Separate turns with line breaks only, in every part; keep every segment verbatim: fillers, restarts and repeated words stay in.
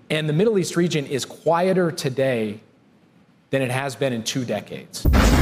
And the Middle East region is quieter today than it has been in two decades.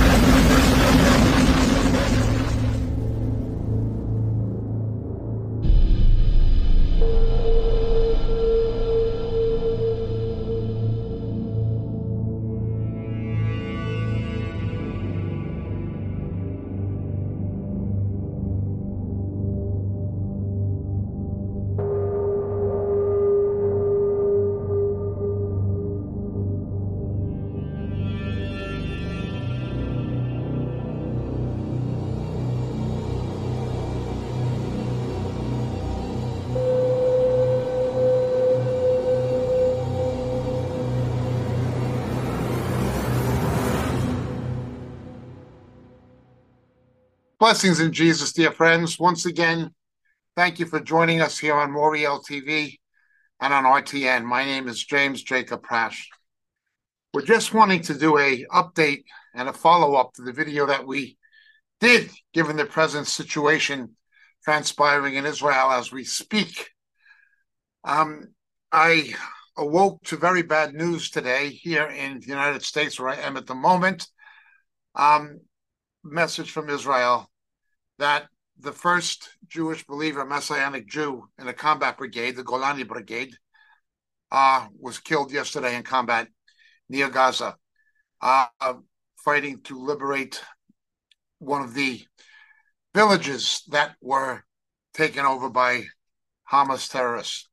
Blessings in Jesus, dear friends. Once again, thank you for joining us here on Moriel T V and on R T N. My name is James Jacob Prasch. We're just wanting to do a update and a follow-up to the video that we did, given the present situation transpiring in Israel as we speak. Um, I awoke to very bad news today here in the United States, where I am at the moment. Um, message from Israel that the first Jewish believer, Messianic Jew in a combat brigade, the Golani Brigade, uh, was killed yesterday in combat near Gaza, uh, fighting to liberate one of the villages that were taken over by Hamas terrorists.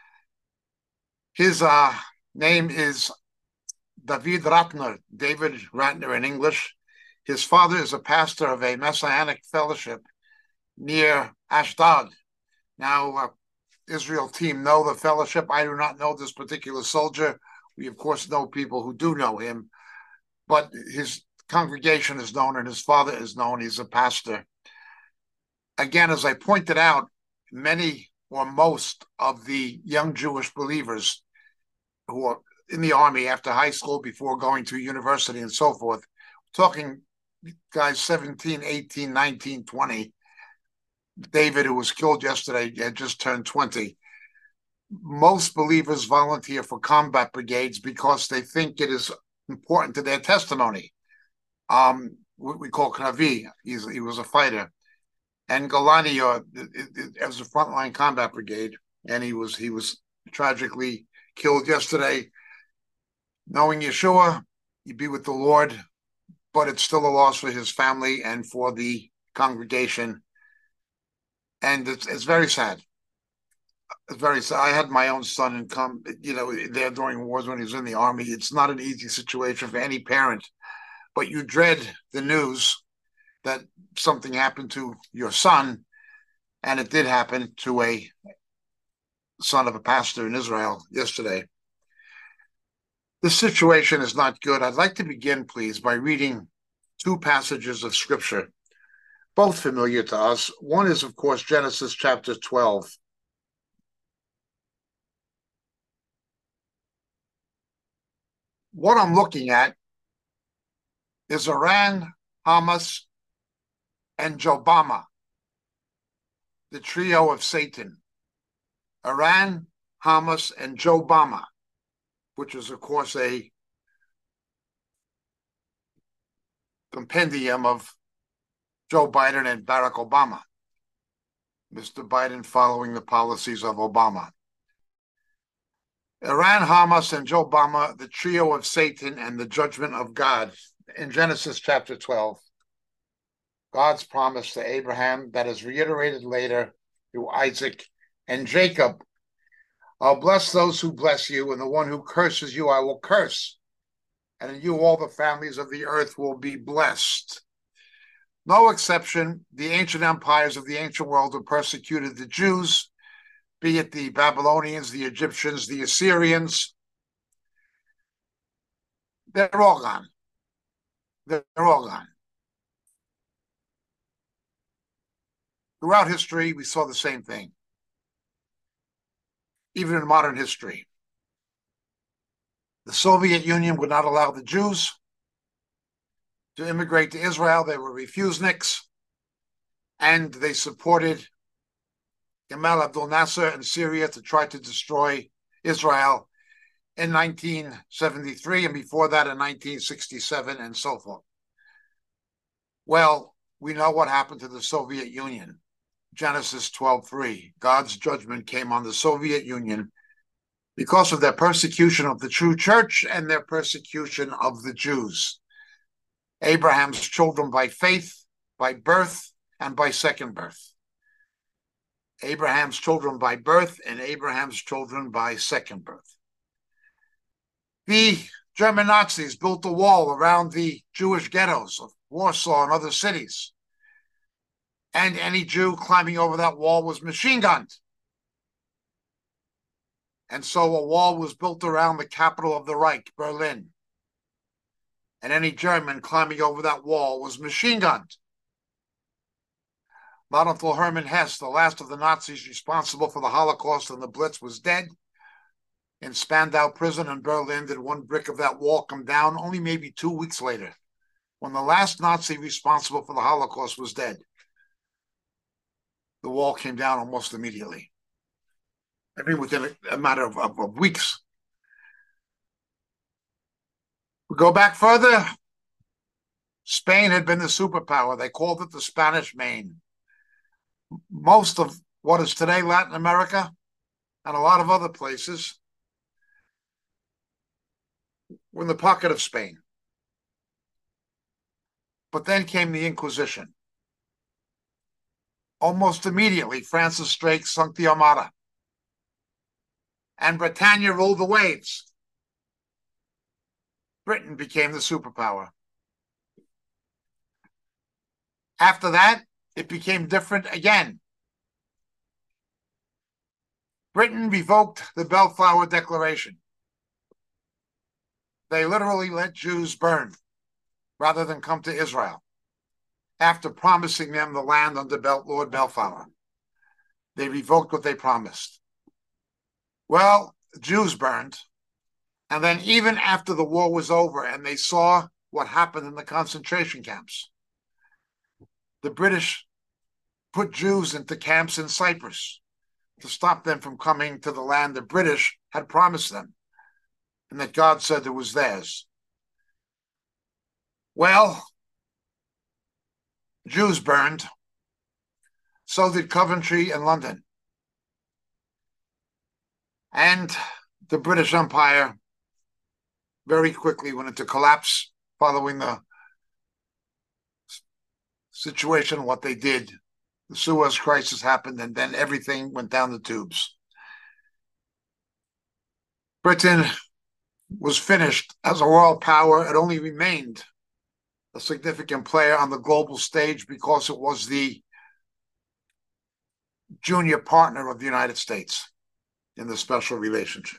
His uh, name is David Ratner, David Ratner in English. His father is a pastor of a Messianic fellowship near Ashdod. Now, uh, Israel team know the fellowship. I do not know this particular soldier. We, of course, know people who do know him, but his congregation is known and his father is known. He's a pastor. Again, as I pointed out, many or most of the young Jewish believers who are in the army after high school, before going to university and so forth, talking guys seventeen, eighteen, nineteen, twenty. David, who was killed yesterday, had just turned twenty. Most believers volunteer for combat brigades because they think it is important to their testimony. Um, what we call Kravi, He's, he was a fighter. And Golani uh, as a frontline combat brigade, and he was he was tragically killed yesterday. Knowing Yeshua, you be with the Lord, but it's still a loss for his family and for the congregation. And it's it's very sad. It's very sad. I had my own son in come, you know, there during wars when he was in the army. It's not an easy situation for any parent, but you dread the news that something happened to your son, and it did happen to a son of a pastor in Israel yesterday. The situation is not good. I'd like to begin, please, by reading two passages of Scripture, both familiar to us. One is, of course, Genesis chapter twelve. What I'm looking at is Iran, Hamas, and Jobama, the trio of Satan. Iran, Hamas, and Jobama, which is, of course, a compendium of Joe Biden and Barack Obama. Mister Biden following the policies of Obama. Iran, Hamas, and Jobama, the trio of Satan and the judgment of God. In Genesis chapter twelve, God's promise to Abraham that is reiterated later through Isaac and Jacob. I'll bless those who bless you, and the one who curses you I will curse. And in you all the families of the earth will be blessed. No exception, the ancient empires of the ancient world who persecuted the Jews, be it the Babylonians, the Egyptians, the Assyrians. They're all gone. They're all gone. Throughout history, we saw the same thing. Even in modern history. The Soviet Union would not allow the Jews to immigrate to Israel. They were refuseniks, and they supported Gamal Abdel Nasser in Syria to try to destroy Israel. in nineteen seventy-three, and before that in nineteen sixty-seven, and so forth. Well, we know what happened to the Soviet Union. Genesis twelve three, God's judgment came on the Soviet Union because of their persecution of the true church and their persecution of the Jews. Abraham's children by faith, by birth, and by second birth. Abraham's children by birth and Abraham's children by second birth. The German Nazis built a wall around the Jewish ghettos of Warsaw and other cities. And any Jew climbing over that wall was machine gunned. And so a wall was built around the capital of the Reich, Berlin. And any German climbing over that wall was machine gunned. Not until Hermann Hesse, the last of the Nazis responsible for the Holocaust and the Blitz, was dead in Spandau prison in Berlin, did one brick of that wall come down, only maybe two weeks later, when the last Nazi responsible for the Holocaust was dead. The wall came down almost immediately. I mean, within a, a matter of, of, of weeks. We go back further. Spain had been the superpower. They called it the Spanish Main. Most of what is today Latin America and a lot of other places were in the pocket of Spain. But then came the Inquisition. Almost immediately, Francis Drake sunk the Armada. And Britannia ruled the waves. Britain became the superpower. After that, it became different again. Britain revoked the Bellflower Declaration. They literally let Jews burn rather than come to Israel after promising them the land under Lord Bellflower. They revoked what they promised. Well, Jews burned. And then even after the war was over and they saw what happened in the concentration camps, the British put Jews into camps in Cyprus to stop them from coming to the land the British had promised them and that God said it was theirs. Well, Jews burned. So did Coventry and London. And the British Empire very quickly went into collapse following the situation, what they did. The Suez Crisis happened, and then everything went down the tubes. Britain was finished as a world power. It only remained a significant player on the global stage because it was the junior partner of the United States in the special relationship.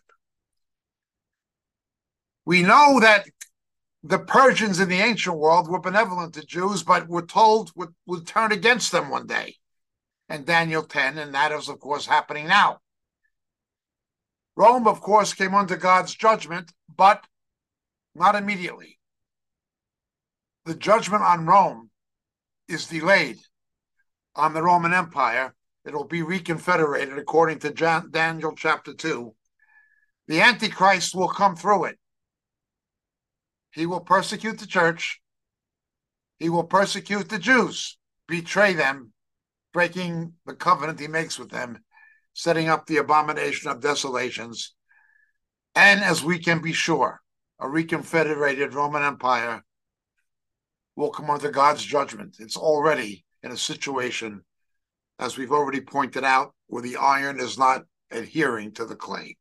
We know that the Persians in the ancient world were benevolent to Jews, but were told would, would turn against them one day. And Daniel ten, and that is, of course, happening now. Rome, of course, came under God's judgment, but not immediately. The judgment on Rome is delayed. On the Roman Empire, it will be reconfederated according to Jan- Daniel chapter two. The Antichrist will come through it. He will persecute the church. He will persecute the Jews, betray them, breaking the covenant he makes with them, setting up the abomination of desolations. And as we can be sure, a reconfederated Roman Empire will come under God's judgment. It's already in a situation, as we've already pointed out, where the iron is not adhering to the clay.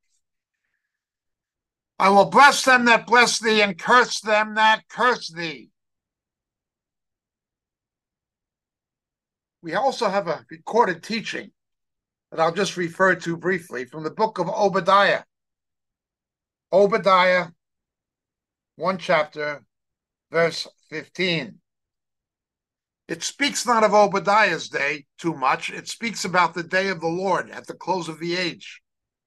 I will bless them that bless thee and curse them that curse thee. We also have a recorded teaching that I'll just refer to briefly from the book of Obadiah. Obadiah, one chapter, verse fifteen. It speaks not of Obadiah's day too much. It speaks about the day of the Lord at the close of the age.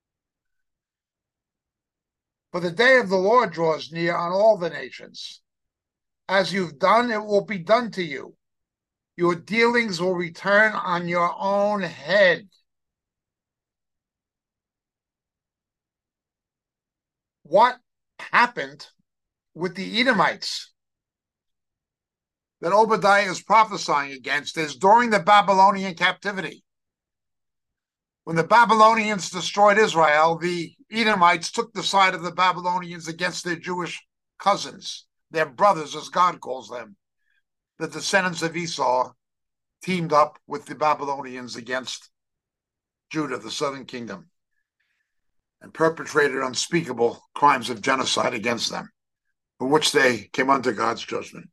For the day of the Lord draws near on all the nations. As you've done, it will be done to you. Your dealings will return on your own head. what happened with the Edomites that Obadiah is prophesying against is during the Babylonian captivity. When the Babylonians destroyed Israel, the Edomites took the side of the Babylonians against their Jewish cousins, their brothers, as God calls them. The descendants of Esau teamed up with the Babylonians against Judah, the southern kingdom, and perpetrated unspeakable crimes of genocide against them, for which they came under God's judgment.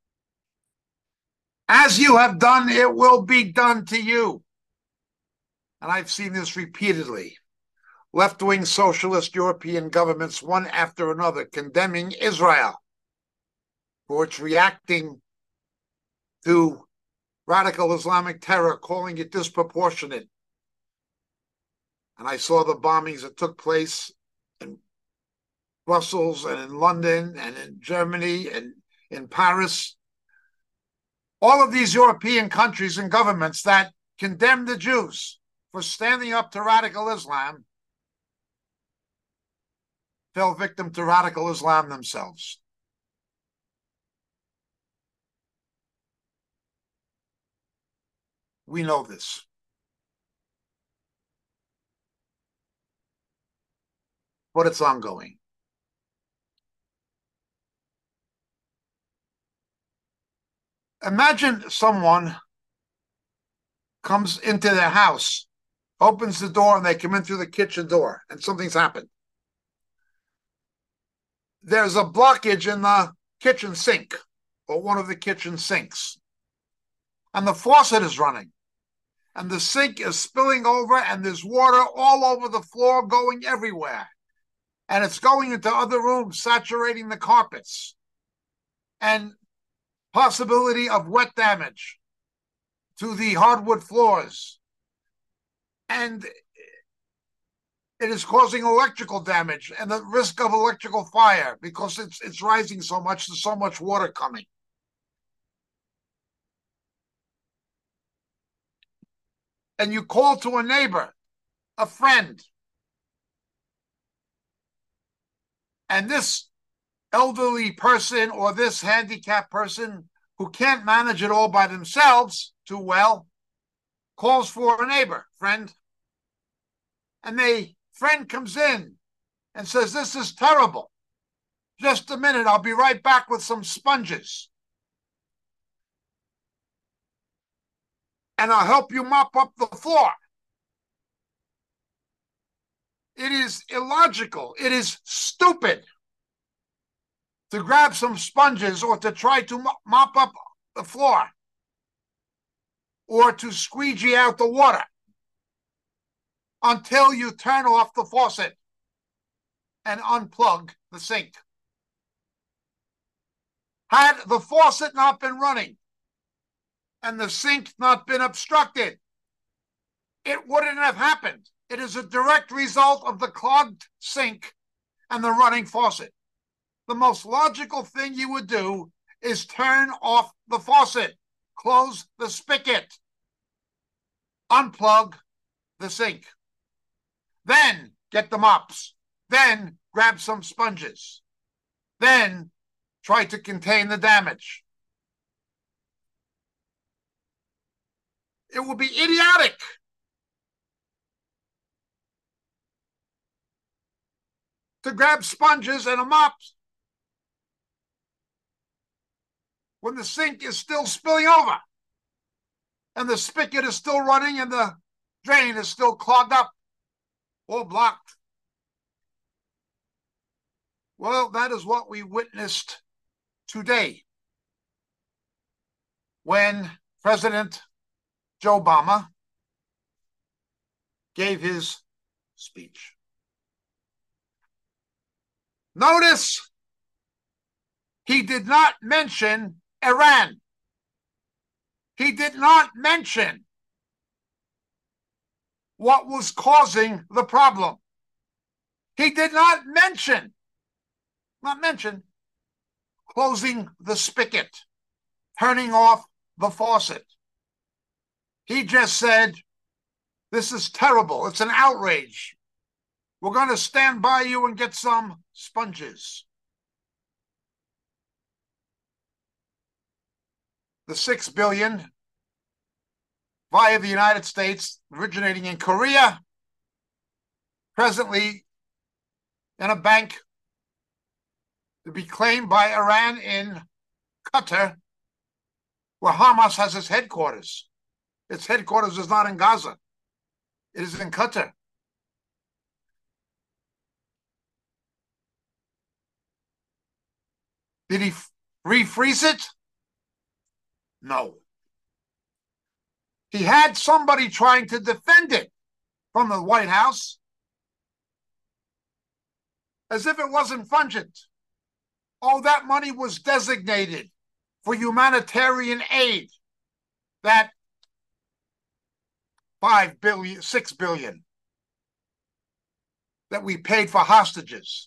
As you have done, it will be done to you. And I've seen this repeatedly. Left-wing socialist European governments, one after another, condemning Israel for its reacting to radical Islamic terror, calling it disproportionate. And I saw the bombings that took place in Brussels and in London and in Germany and in Paris. All of these European countries and governments that condemned the Jews for standing up to radical Islam fell victim to radical Islam themselves. We know this. But it's ongoing. Imagine someone comes into their house, opens the door, and they come in through the kitchen door, and something's happened. There's a blockage in the kitchen sink, or one of the kitchen sinks, and the faucet is running, and the sink is spilling over, and there's water all over the floor going everywhere, and it's going into other rooms, saturating the carpets, and possibility of wet damage to the hardwood floors. And it is causing electrical damage and the risk of electrical fire because it's it's rising so much, there's so much water coming. And you call to a neighbor, a friend, and this elderly person or this handicapped person who can't manage it all by themselves too well calls for a neighbor, friend. And the friend comes in and says, "This is terrible. Just a minute, I'll be right back with some sponges. And I'll help you mop up the floor." It is illogical. It is stupid to grab some sponges or to try to mop up the floor or to squeegee out the water until you turn off the faucet and unplug the sink. Had the faucet not been running and the sink not been obstructed, it wouldn't have happened. It is a direct result of the clogged sink and the running faucet. The most logical thing you would do is turn off the faucet, close the spigot, unplug the sink. Then get the mops. Then grab some sponges. Then try to contain the damage. It would be idiotic to grab sponges and a mop when the sink is still spilling over and the spigot is still running and the drain is still clogged up or blocked. Well, that is what we witnessed today when President Joe Obama gave his speech. Notice he did not mention Iran. He did not mention what was causing the problem. He did not mention, not mention, closing the spigot, turning off the faucet. He just said, "This is terrible. It's an outrage. We're going to stand by you and get some sponges. The six billion dollars via the United States, originating in Korea, presently in a bank to be claimed by Iran in Qatar, where Hamas has its headquarters. Its headquarters is not in Gaza. It is in Qatar. Did he refreeze it? No. He had somebody trying to defend it from the White House as if it wasn't fungent. Oh, that money was designated for humanitarian aid. That five billion, six billion that we paid for hostages.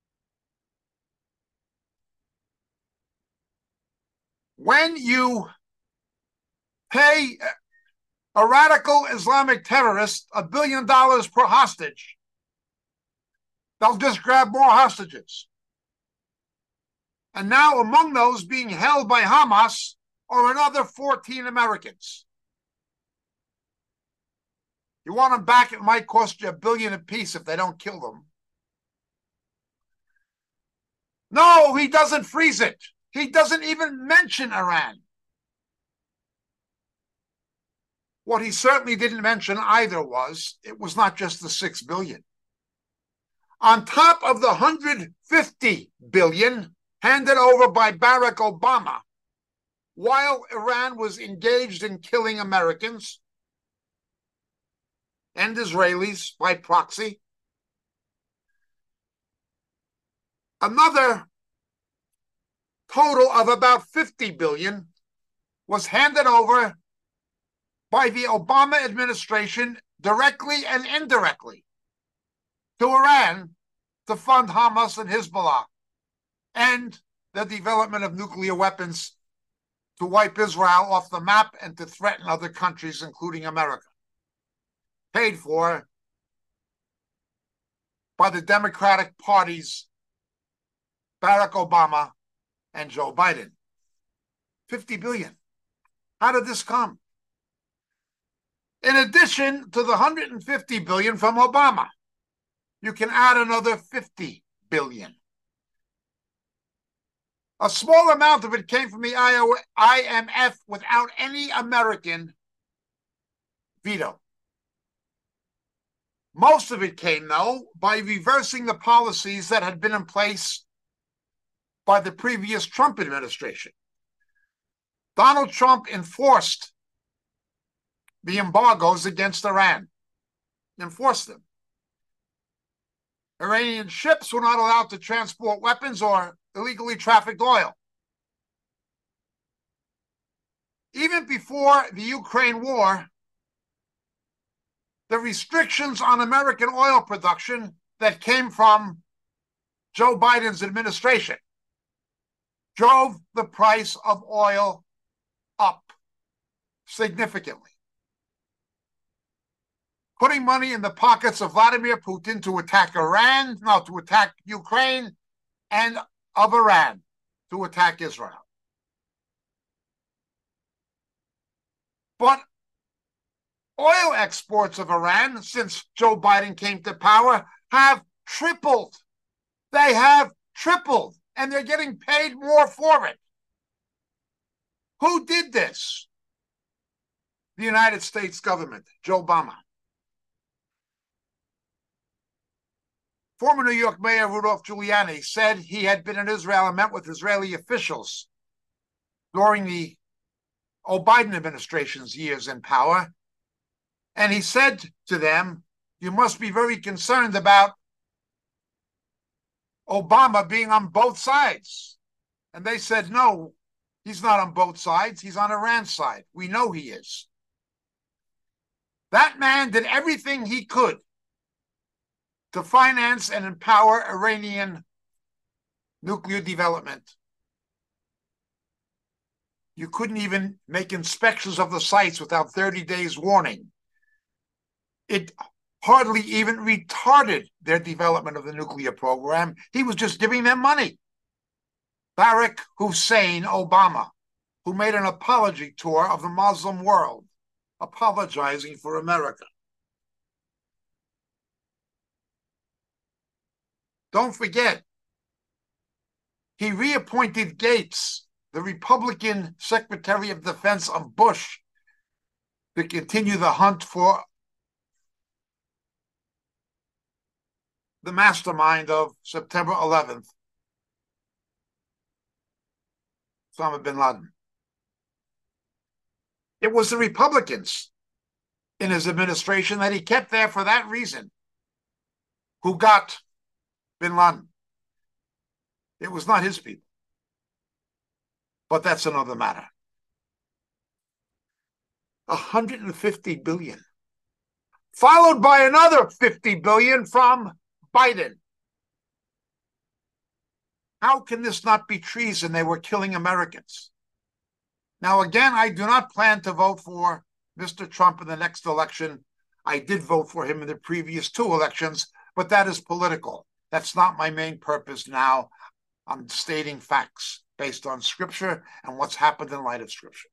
When you pay a radical Islamic terrorist a billion dollars per hostage, they'll just grab more hostages. And now among those being held by Hamas are another fourteen Americans. You want them back, it might cost you a billion apiece if they don't kill them. No, he doesn't freeze it. He doesn't even mention Iran. What he certainly didn't mention either was it was not just the six billion. On top of the one hundred fifty billion handed over by Barack Obama while Iran was engaged in killing Americans and Israelis by proxy, another total of about fifty billion was handed over by the Obama administration directly and indirectly to Iran to fund Hamas and Hezbollah and the development of nuclear weapons to wipe Israel off the map and to threaten other countries, including America. Paid for by the Democratic Party's Barack Obama and Joe Biden. fifty billion. How did this come? In addition to the one hundred fifty billion from Obama, you can add another fifty billion. A small amount of it came from the I M F without any American veto. Most of it came, though, by reversing the policies that had been in place by the previous Trump administration. Donald Trump enforced the embargoes against Iran, enforced them. Iranian ships were not allowed to transport weapons or illegally trafficked oil. Even before the Ukraine war, the restrictions on American oil production that came from Joe Biden's administration drove the price of oil up significantly, putting money in the pockets of Vladimir Putin to attack Iran, no, to attack Ukraine, and of Iran to attack Israel. But oil exports of Iran, since Joe Biden came to power, have tripled. They have tripled, and they're getting paid more for it. Who did this? The United States government, Joe Obama. Former New York Mayor Rudolph Giuliani said he had been in Israel and met with Israeli officials during the Biden administration's years in power. And he said to them, you must be very concerned about Obama being on both sides. And they said, no, he's not on both sides. He's on Iran's side. We know he is. That man did everything he could to finance and empower Iranian nuclear development. You couldn't even make inspections of the sites without thirty days warning. It hardly even retarded their development of the nuclear program. He was just giving them money. Barack Hussein Obama, who made an apology tour of the Muslim world, apologizing for America. Don't forget, he reappointed Gates, the Republican Secretary of Defense of Bush, to continue the hunt for the mastermind of September eleventh, Osama bin Laden. It was the Republicans in his administration that he kept there for that reason who got bin Laden. It was not his people. But that's another matter. one hundred fifty billion dollars, followed by another fifty billion dollars from Biden. How can this not be treason? They were killing Americans. Now, again, I do not plan to vote for Mister Trump in the next election. I did vote for him in the previous two elections, but that is political. That's not my main purpose now. I'm stating facts based on Scripture and what's happened in light of Scripture.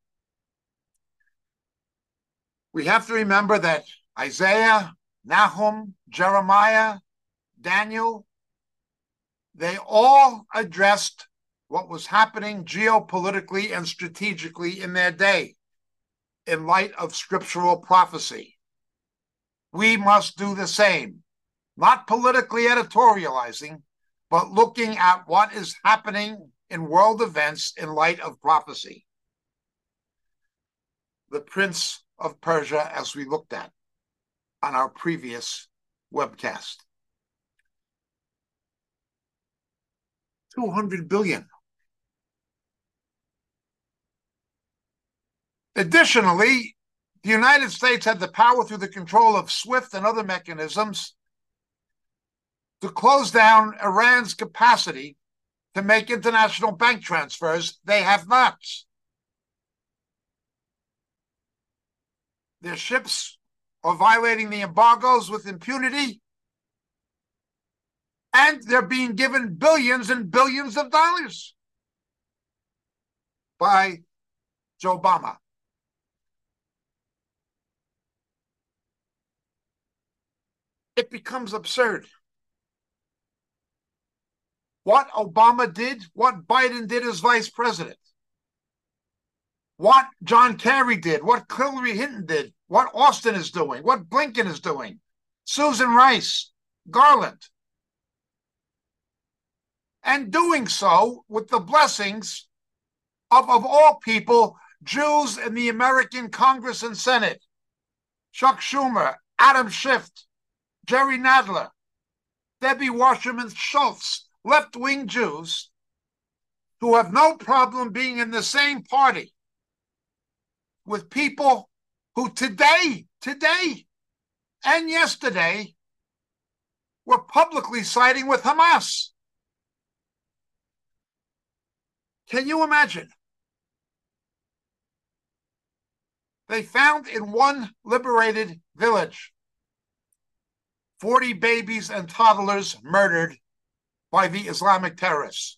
We have to remember that Isaiah, Nahum, Jeremiah, Daniel, they all addressed what was happening geopolitically and strategically in their day in light of scriptural prophecy. We must do the same, not politically editorializing, but looking at what is happening in world events in light of prophecy. The Prince of Persia, as we looked at on our previous webcast. two hundred billion dollars. Additionally, the United States had the power through the control of SWIFT and other mechanisms to close down Iran's capacity to make international bank transfers. They have not. Their ships are violating the embargoes with impunity, and they're being given billions and billions of dollars by Joe Obama. It becomes absurd. What Obama did, what Biden did as vice president, what John Kerry did, what Hillary Clinton did, what Austin is doing, what Blinken is doing, Susan Rice, Garland, and doing so with the blessings of, of all people, Jews in the American Congress and Senate, Chuck Schumer, Adam Schiff, Jerry Nadler, Debbie Wasserman Schultz, left-wing Jews who have no problem being in the same party with people who today, today, and yesterday were publicly siding with Hamas. Can you imagine? They found in one liberated village forty babies and toddlers murdered by the Islamic terrorists.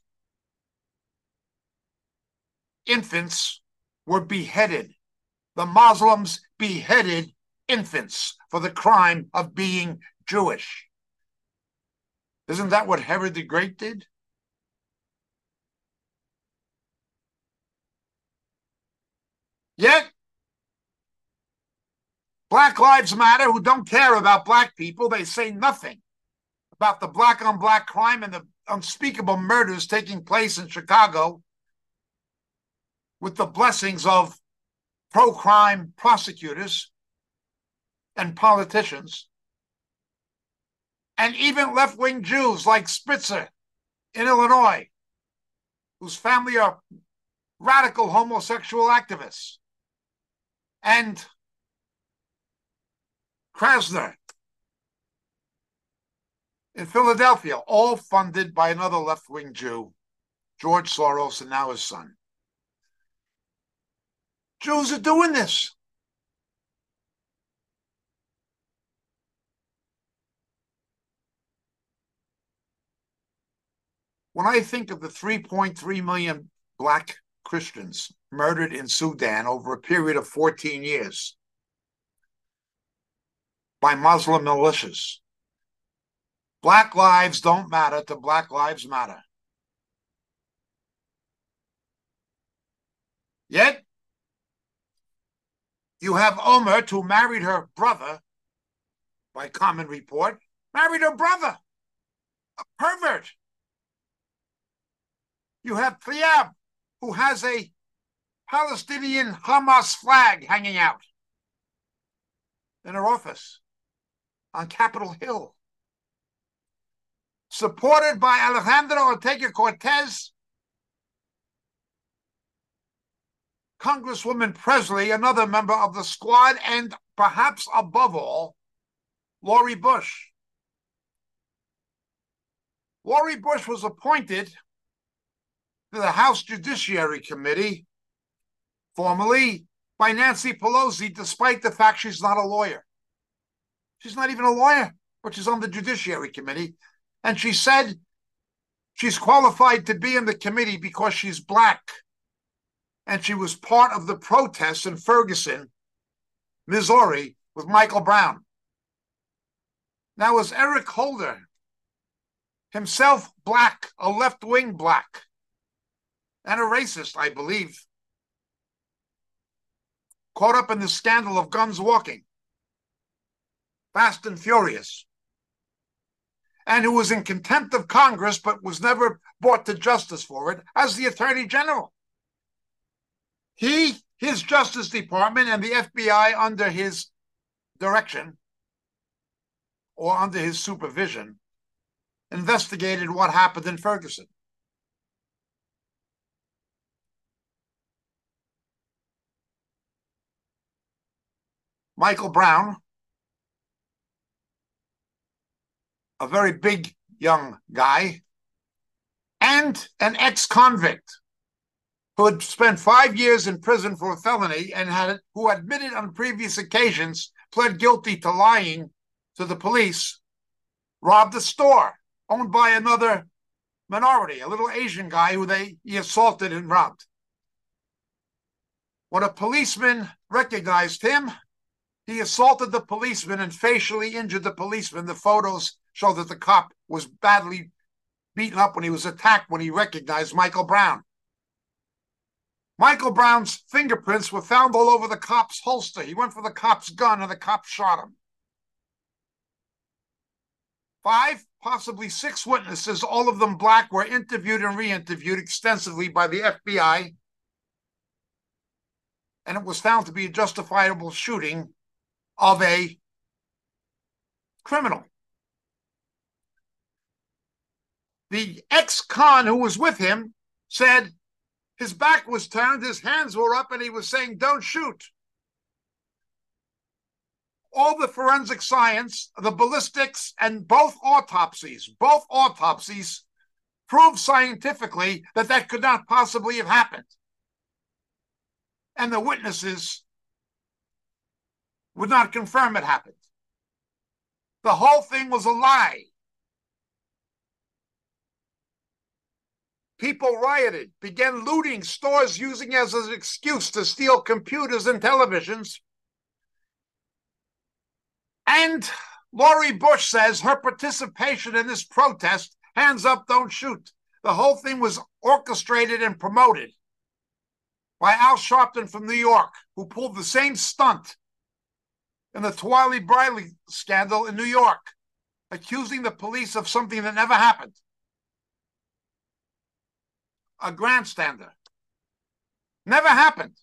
Infants were beheaded. The Muslims beheaded infants for the crime of being Jewish. Isn't that what Herod the Great did? Yet, Black Lives Matter, who don't care about black people, they say nothing about the black-on-black crime and the unspeakable murders taking place in Chicago with the blessings of pro-crime prosecutors and politicians, and even left-wing Jews like Spitzer in Illinois, whose family are radical homosexual activists, and Krasner in Philadelphia, all funded by another left-wing Jew, George Soros, and now his son. Jews are doing this. When I think of the three point three million Black Christians murdered in Sudan over a period of fourteen years by Muslim militias, Black lives don't matter to Black Lives Matter. Yet, you have Umar, who married her brother, by common report, married her brother, a pervert. You have Tlaib, who has a Palestinian Hamas flag hanging out in her office on Capitol Hill. Supported by Alejandro Ortega-Cortez, Congresswoman Presley, another member of the squad, and perhaps above all, Lori Bush. Lori Bush was appointed to the House Judiciary Committee, formally, by Nancy Pelosi, despite the fact she's not a lawyer. She's not even a lawyer, but she's on the Judiciary Committee. And she said she's qualified to be in the committee because she's Black. And she was part of the protests in Ferguson, Missouri, with Michael Brown. Now, as Eric Holder, himself Black, a left-wing Black, and a racist, I believe, caught up in the scandal of guns walking, Fast and Furious, and who was in contempt of Congress but was never brought to justice for it as the Attorney General. He, his Justice Department, and the F B I under his direction or under his supervision investigated what happened in Ferguson. Michael Brown, a very big young guy, and an ex-convict who had spent five years in prison for a felony and had who admitted on previous occasions, pled guilty to lying to the police, robbed a store owned by another minority, a little Asian guy who they he assaulted and robbed. When a policeman recognized him, he assaulted the policeman and facially injured the policeman. The photos show that the cop was badly beaten up when he was attacked when he recognized Michael Brown. Michael Brown's fingerprints were found all over the cop's holster. He went for the cop's gun and the cop shot him. Five, possibly six witnesses, all of them Black, were interviewed and re-interviewed extensively by the F B I, and it was found to be a justifiable shooting of a criminal. The ex-con who was with him said his back was turned, his hands were up, and he was saying, "Don't shoot." All the forensic science, the ballistics, and both autopsies, both autopsies proved scientifically that that could not possibly have happened. And the witnesses would not confirm it happened. The whole thing was a lie. People rioted, began looting stores, using it as an excuse to steal computers and televisions. And Lori Bush says her participation in this protest, hands up, don't shoot. The whole thing was orchestrated and promoted by Al Sharpton from New York, who pulled the same stunt in the Twiley Briley scandal in New York, accusing the police of something that never happened. A grandstander. Never happened.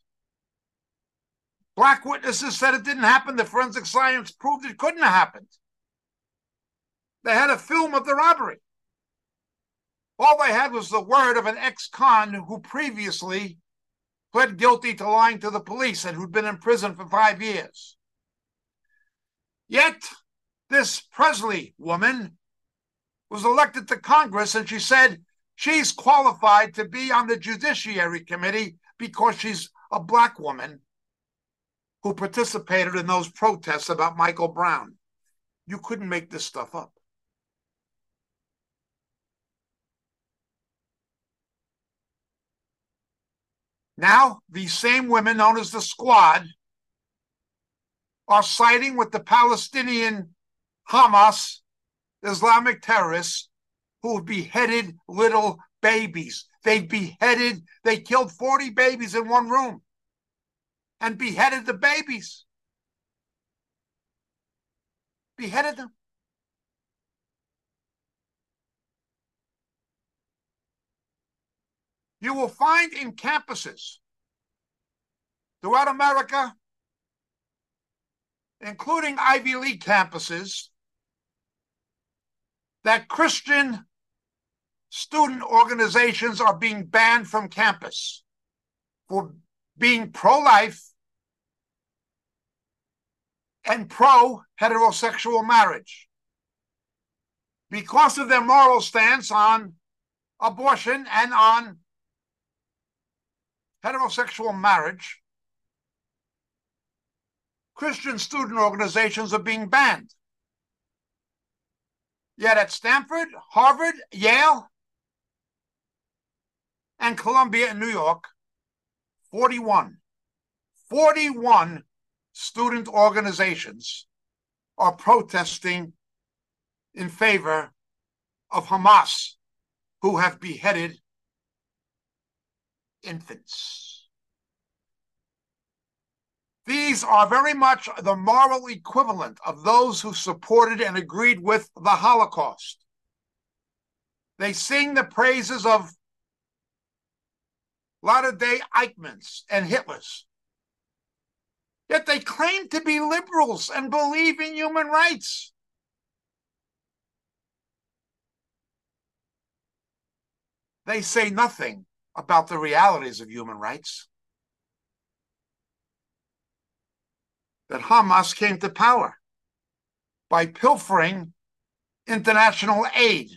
Black witnesses said it didn't happen. The forensic science proved it couldn't have happened. They had a film of the robbery. All they had was the word of an ex-con who previously pled guilty to lying to the police and who'd been in prison for five years. Yet, this Presley woman was elected to Congress, and she said she's qualified to be on the Judiciary Committee because she's a Black woman who participated in those protests about Michael Brown. You couldn't make this stuff up. Now, these same women, known as the Squad, are siding with the Palestinian Hamas, Islamic terrorists, who have beheaded little babies. They beheaded, they killed forty babies in one room and beheaded the babies. Beheaded them. You will find in campuses throughout America, including Ivy League campuses, that Christian student organizations are being banned from campus for being pro-life and pro-heterosexual marriage because of their moral stance on abortion and on heterosexual marriage. Christian student organizations are being banned. Yet at Stanford, Harvard, Yale, and Columbia in New York, forty-one, forty-one student organizations are protesting in favor of Hamas, who have beheaded infants. These are very much the moral equivalent of those who supported and agreed with the Holocaust. They sing the praises of latter-day Eichmanns and Hitlers. Yet they claim to be liberals and believe in human rights. They say nothing about the realities of human rights. That Hamas came to power by pilfering international aid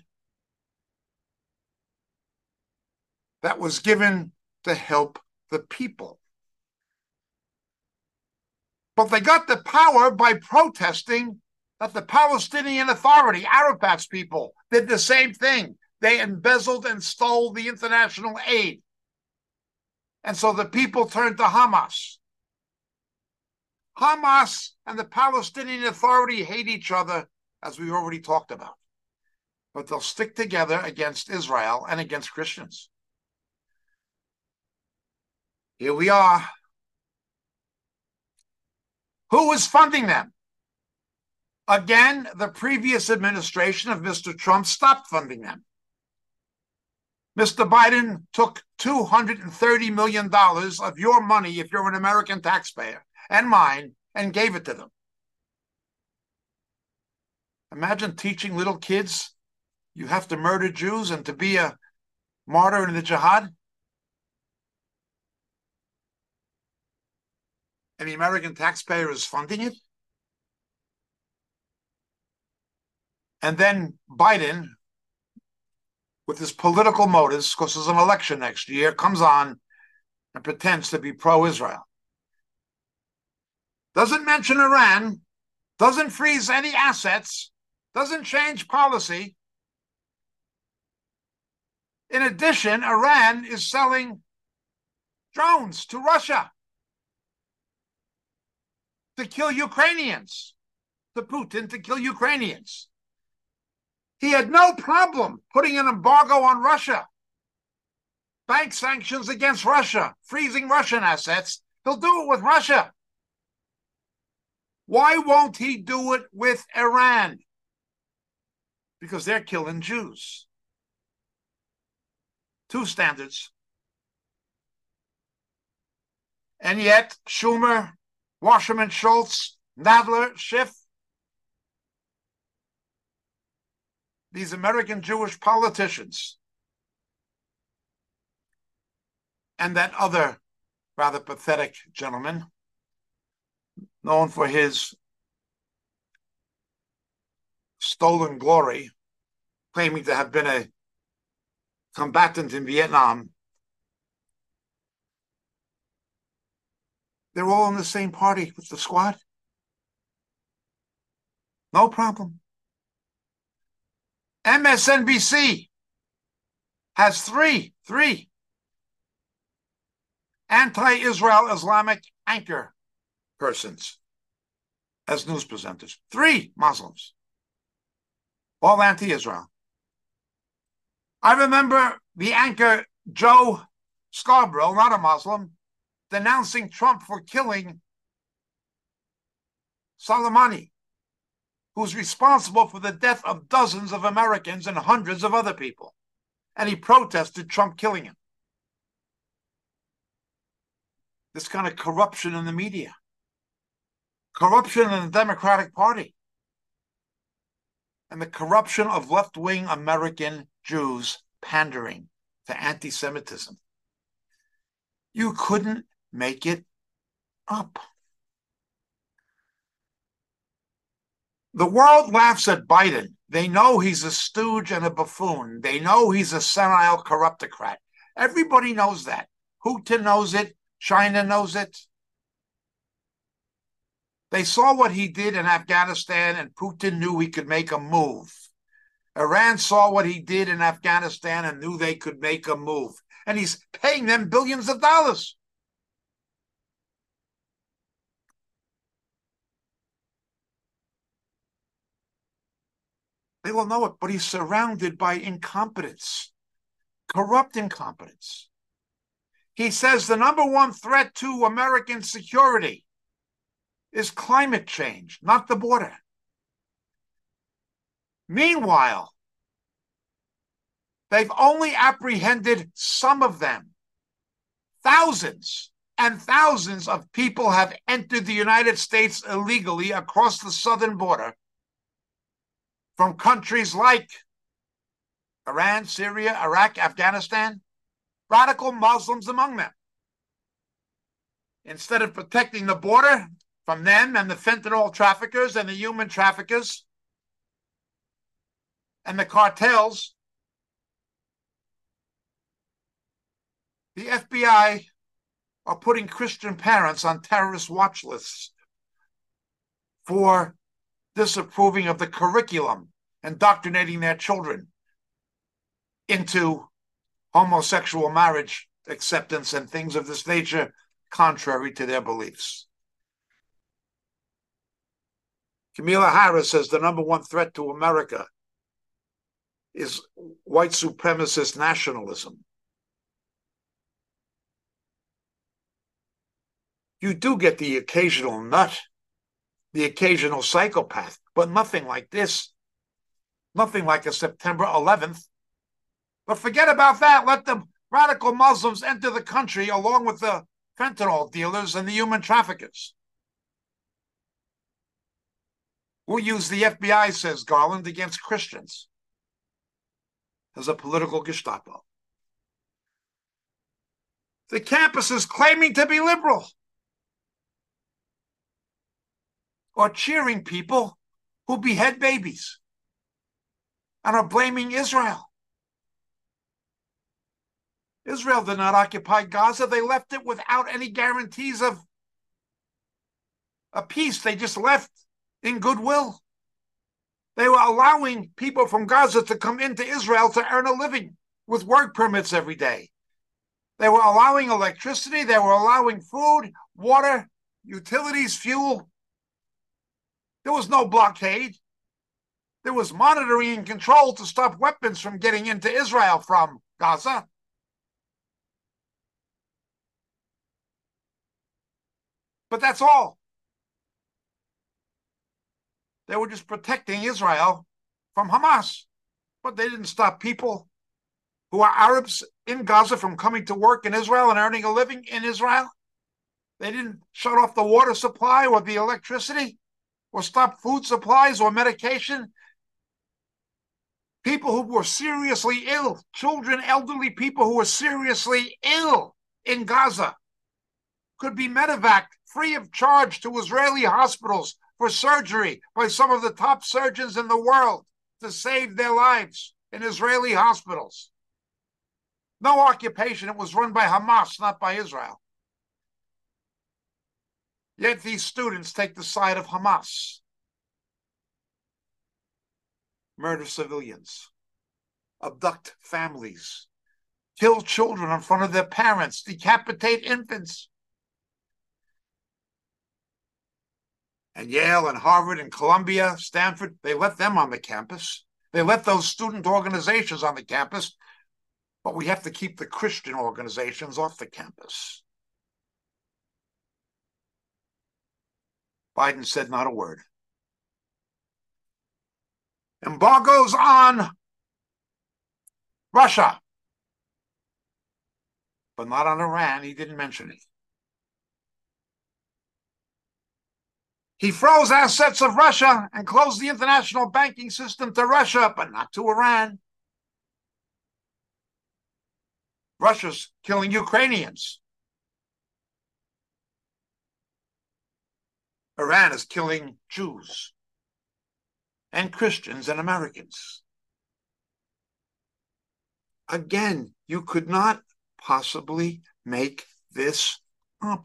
that was given to help the people. But they got the power by protesting that the Palestinian Authority, Arafat's people, did the same thing. They embezzled and stole the international aid. And so the people turned to Hamas. Hamas and the Palestinian Authority hate each other, as we already talked about. But they'll stick together against Israel and against Christians. Here we are. Who is funding them? Again, the previous administration of Mister Trump stopped funding them. Mister Biden took two hundred thirty million dollars of your money, if you're an American taxpayer, and mine, and gave it to them. Imagine teaching little kids you have to murder Jews and to be a martyr in the jihad. And the American taxpayer is funding it. And then Biden, with his political motives, because there's an election next year, comes on and pretends to be pro-Israel. Doesn't mention Iran, doesn't freeze any assets, doesn't change policy. In addition, Iran is selling drones to Russia to kill Ukrainians, to Putin to kill Ukrainians. He had no problem putting an embargo on Russia, bank sanctions against Russia, freezing Russian assets. He'll do it with Russia. Why won't he do it with Iran? Because they're killing Jews. Two standards. And yet, Schumer, Wasserman Schultz, Nadler, Schiff, these American Jewish politicians, and that other rather pathetic gentleman, known for his stolen glory, claiming to have been a combatant in Vietnam. They're all in the same party with the Squad. No problem. M S N B C has three, three. anti-Israel Islamic anchor persons as news presenters. Three Muslims, all anti-Israel. I remember the anchor Joe Scarborough, not a Muslim, denouncing Trump for killing Soleimani, who's responsible for the death of dozens of Americans and hundreds of other people. And he protested Trump killing him. This kind of corruption in the media, corruption in the Democratic Party, and the corruption of left-wing American Jews pandering to anti-Semitism. You couldn't make it up. The world laughs at Biden. They know he's a stooge and a buffoon. They know he's a senile corruptocrat. Everybody knows that. Putin knows it. China knows it. They saw what he did in Afghanistan, and Putin knew he could make a move. Iran saw what he did in Afghanistan and knew they could make a move. And he's paying them billions of dollars. They will know it, but he's surrounded by incompetence, corrupt incompetence. He says the number one threat to American security is climate change, not the border. Meanwhile, they've only apprehended some of them. Thousands and thousands of people have entered the United States illegally across the southern border from countries like Iran, Syria, Iraq, Afghanistan, radical Muslims among them. Instead of protecting the border from them and the fentanyl traffickers and the human traffickers and the cartels, the F B I are putting Christian parents on terrorist watch lists for disapproving of the curriculum, indoctrinating their children into homosexual marriage acceptance and things of this nature contrary to their beliefs. Kamala Harris says the number one threat to America is white supremacist nationalism. You do get the occasional nut, the occasional psychopath, but nothing like this. Nothing like a September eleventh. But forget about that. Let the radical Muslims enter the country along with the fentanyl dealers and the human traffickers. We'll use the F B I, says Garland, against Christians as a political Gestapo. The campus is claiming to be liberal or cheering people who behead babies and are blaming Israel. Israel did not occupy Gaza. They left it without any guarantees of a peace. They just left in goodwill. They were allowing people from Gaza to come into Israel to earn a living with work permits every day. They were allowing electricity. They were allowing food, water, utilities, fuel. There was no blockade. There was monitoring and control to stop weapons from getting into Israel from Gaza. But that's all. They were just protecting Israel from Hamas. But they didn't stop people who are Arabs in Gaza from coming to work in Israel and earning a living in Israel. They didn't shut off the water supply or the electricity or stop food supplies or medication. People who were seriously ill, children, elderly people who were seriously ill in Gaza could be medevaced free of charge to Israeli hospitals for surgery by some of the top surgeons in the world to save their lives in Israeli hospitals. No occupation. It was run by Hamas, not by Israel. Yet these students take the side of Hamas. Murder civilians, abduct families, kill children in front of their parents, decapitate infants. And Yale and Harvard and Columbia, Stanford, they let them on the campus. They let those student organizations on the campus, but we have to keep the Christian organizations off the campus. Biden said not a word. Embargoes on Russia, but not on Iran. He didn't mention it. He froze assets of Russia and closed the international banking system to Russia, but not to Iran. Russia's killing Ukrainians. Iran is killing Jews and Christians and Americans. Again, you could not possibly make this up.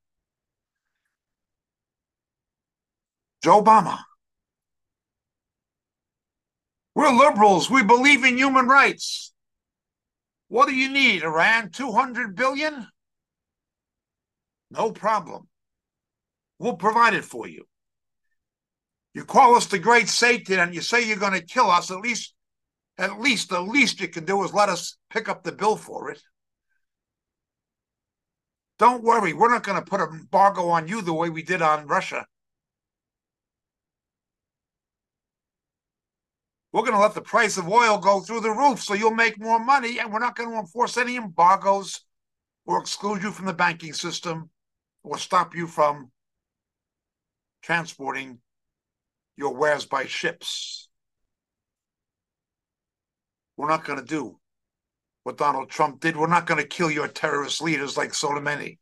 Joe Obama. We're liberals. We believe in human rights. What do you need, Iran? two hundred billion dollars? No problem. We'll provide it for you. You call us the great Satan and you say you're going to kill us, at least, at least, the least you can do is let us pick up the bill for it. Don't worry, we're not going to put an embargo on you the way we did on Russia. We're going to let the price of oil go through the roof so you'll make more money, and we're not going to enforce any embargoes or exclude you from the banking system or stop you from transporting your wares by ships. We're not going to do what Donald Trump did. We're not going to kill your terrorist leaders like Soleimani.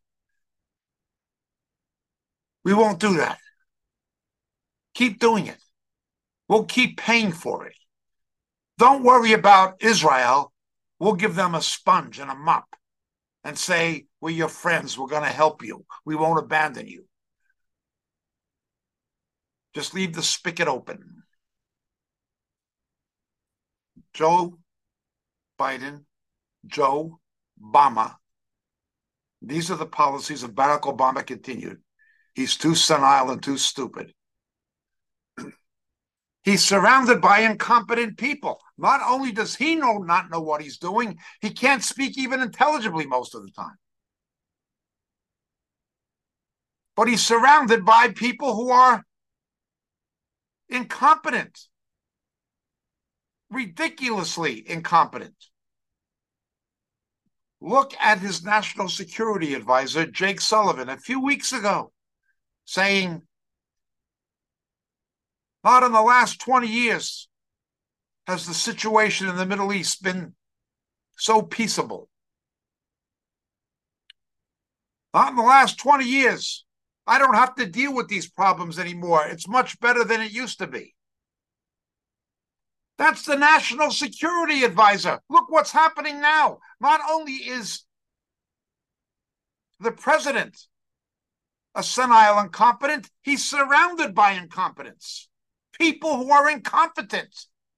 We won't do that. Keep doing it. We'll keep paying for it. Don't worry about Israel. We'll give them a sponge and a mop and say, we're your friends. We're going to help you. We won't abandon you. Just leave the spigot open. Joe Biden, Joe Obama. These are the policies of Barack Obama continued. He's too senile and too stupid. He's surrounded by incompetent people. Not only does he know not know what he's doing, he can't speak even intelligibly most of the time. But he's surrounded by people who are incompetent, ridiculously incompetent. Look at his national security advisor, Jake Sullivan, a few weeks ago, saying, not in the last twenty years has the situation in the Middle East been so peaceable. Not in the last twenty years. I don't have to deal with these problems anymore. It's much better than it used to be. That's the national security advisor. Look what's happening now. Not only is the president a senile incompetent, he's surrounded by incompetence. People who are incompetent.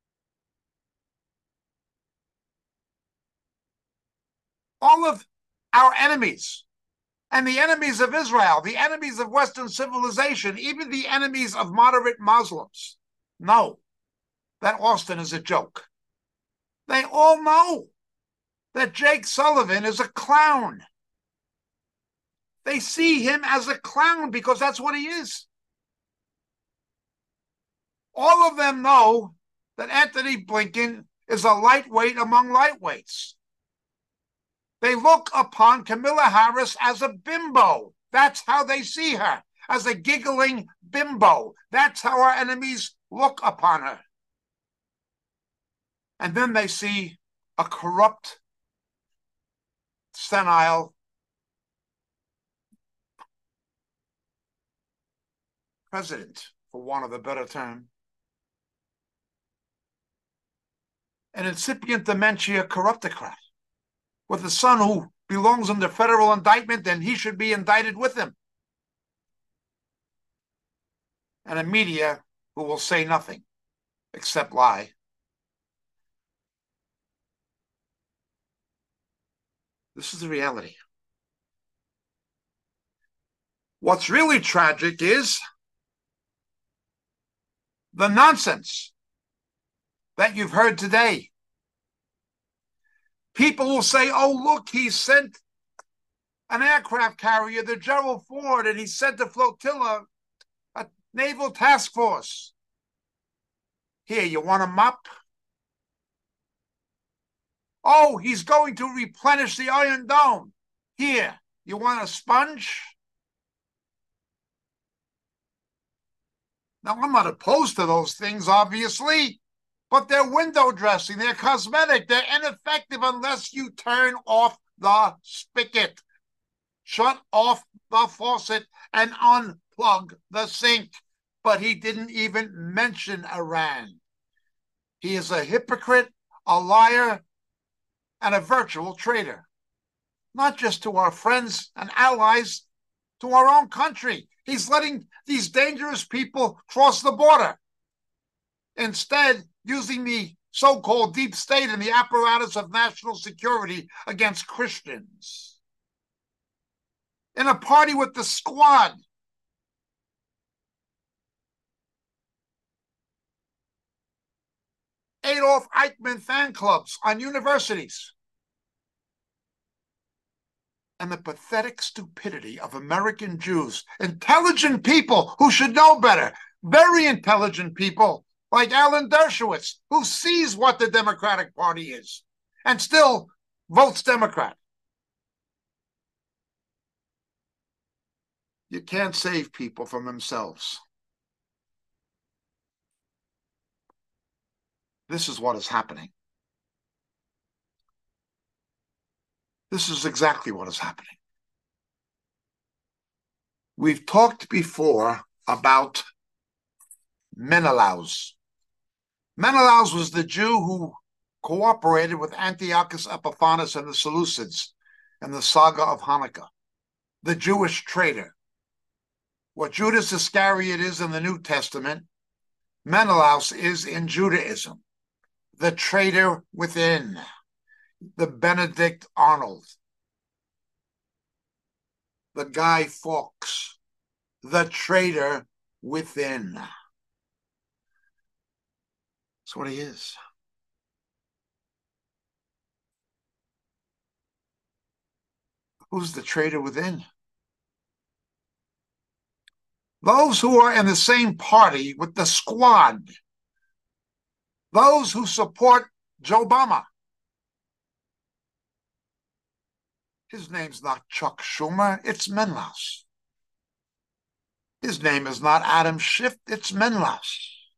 All of our enemies and the enemies of Israel, the enemies of Western civilization, even the enemies of moderate Muslims, know that Austin is a joke. They all know that Jake Sullivan is a clown. They see him as a clown because that's what he is. All of them know that Anthony Blinken is a lightweight among lightweights. They look upon Kamala Harris as a bimbo. That's how they see her, as a giggling bimbo. That's how our enemies look upon her. And then they see a corrupt, senile president, for want of a better term. An incipient dementia corruptocrat with a son who belongs under federal indictment, and he should be indicted with him. And a media who will say nothing except lie. This is the reality. What's really tragic is the nonsense that you've heard today. People will say, oh, look, he sent an aircraft carrier, the Gerald Ford, and he sent a flotilla, a naval task force. Here, you want a mop? Oh, he's going to replenish the Iron Dome. Here, you want a sponge? Now, I'm not opposed to those things, obviously, but they're window dressing, they're cosmetic, they're ineffective unless you turn off the spigot, shut off the faucet, and unplug the sink. But he didn't even mention Iran. He is a hypocrite, a liar, and a virtual traitor, not just to our friends and allies, to our own country. He's letting these dangerous people cross the border, instead using the so-called deep state and the apparatus of national security against Christians. In a party with the squad, Adolf Eichmann fan clubs on universities, and the pathetic stupidity of American Jews, intelligent people who should know better, very intelligent people like Alan Dershowitz, who sees what the Democratic Party is and still votes Democrat. You can't save people from themselves. This is what is happening. This is exactly what is happening. We've talked before about Menelaus. Menelaus was the Jew who cooperated with Antiochus Epiphanes and the Seleucids in the saga of Hanukkah, the Jewish traitor. What Judas Iscariot is in the New Testament, Menelaus is in Judaism, the traitor within, the Benedict Arnold, the Guy Fawkes, the traitor within. That's what he is. Who's the traitor within? Those who are in the same party with the squad. Those who support Joe Obama. His name's not Chuck Schumer, it's Menelaus. His name is not Adam Schiff, it's Menelaus.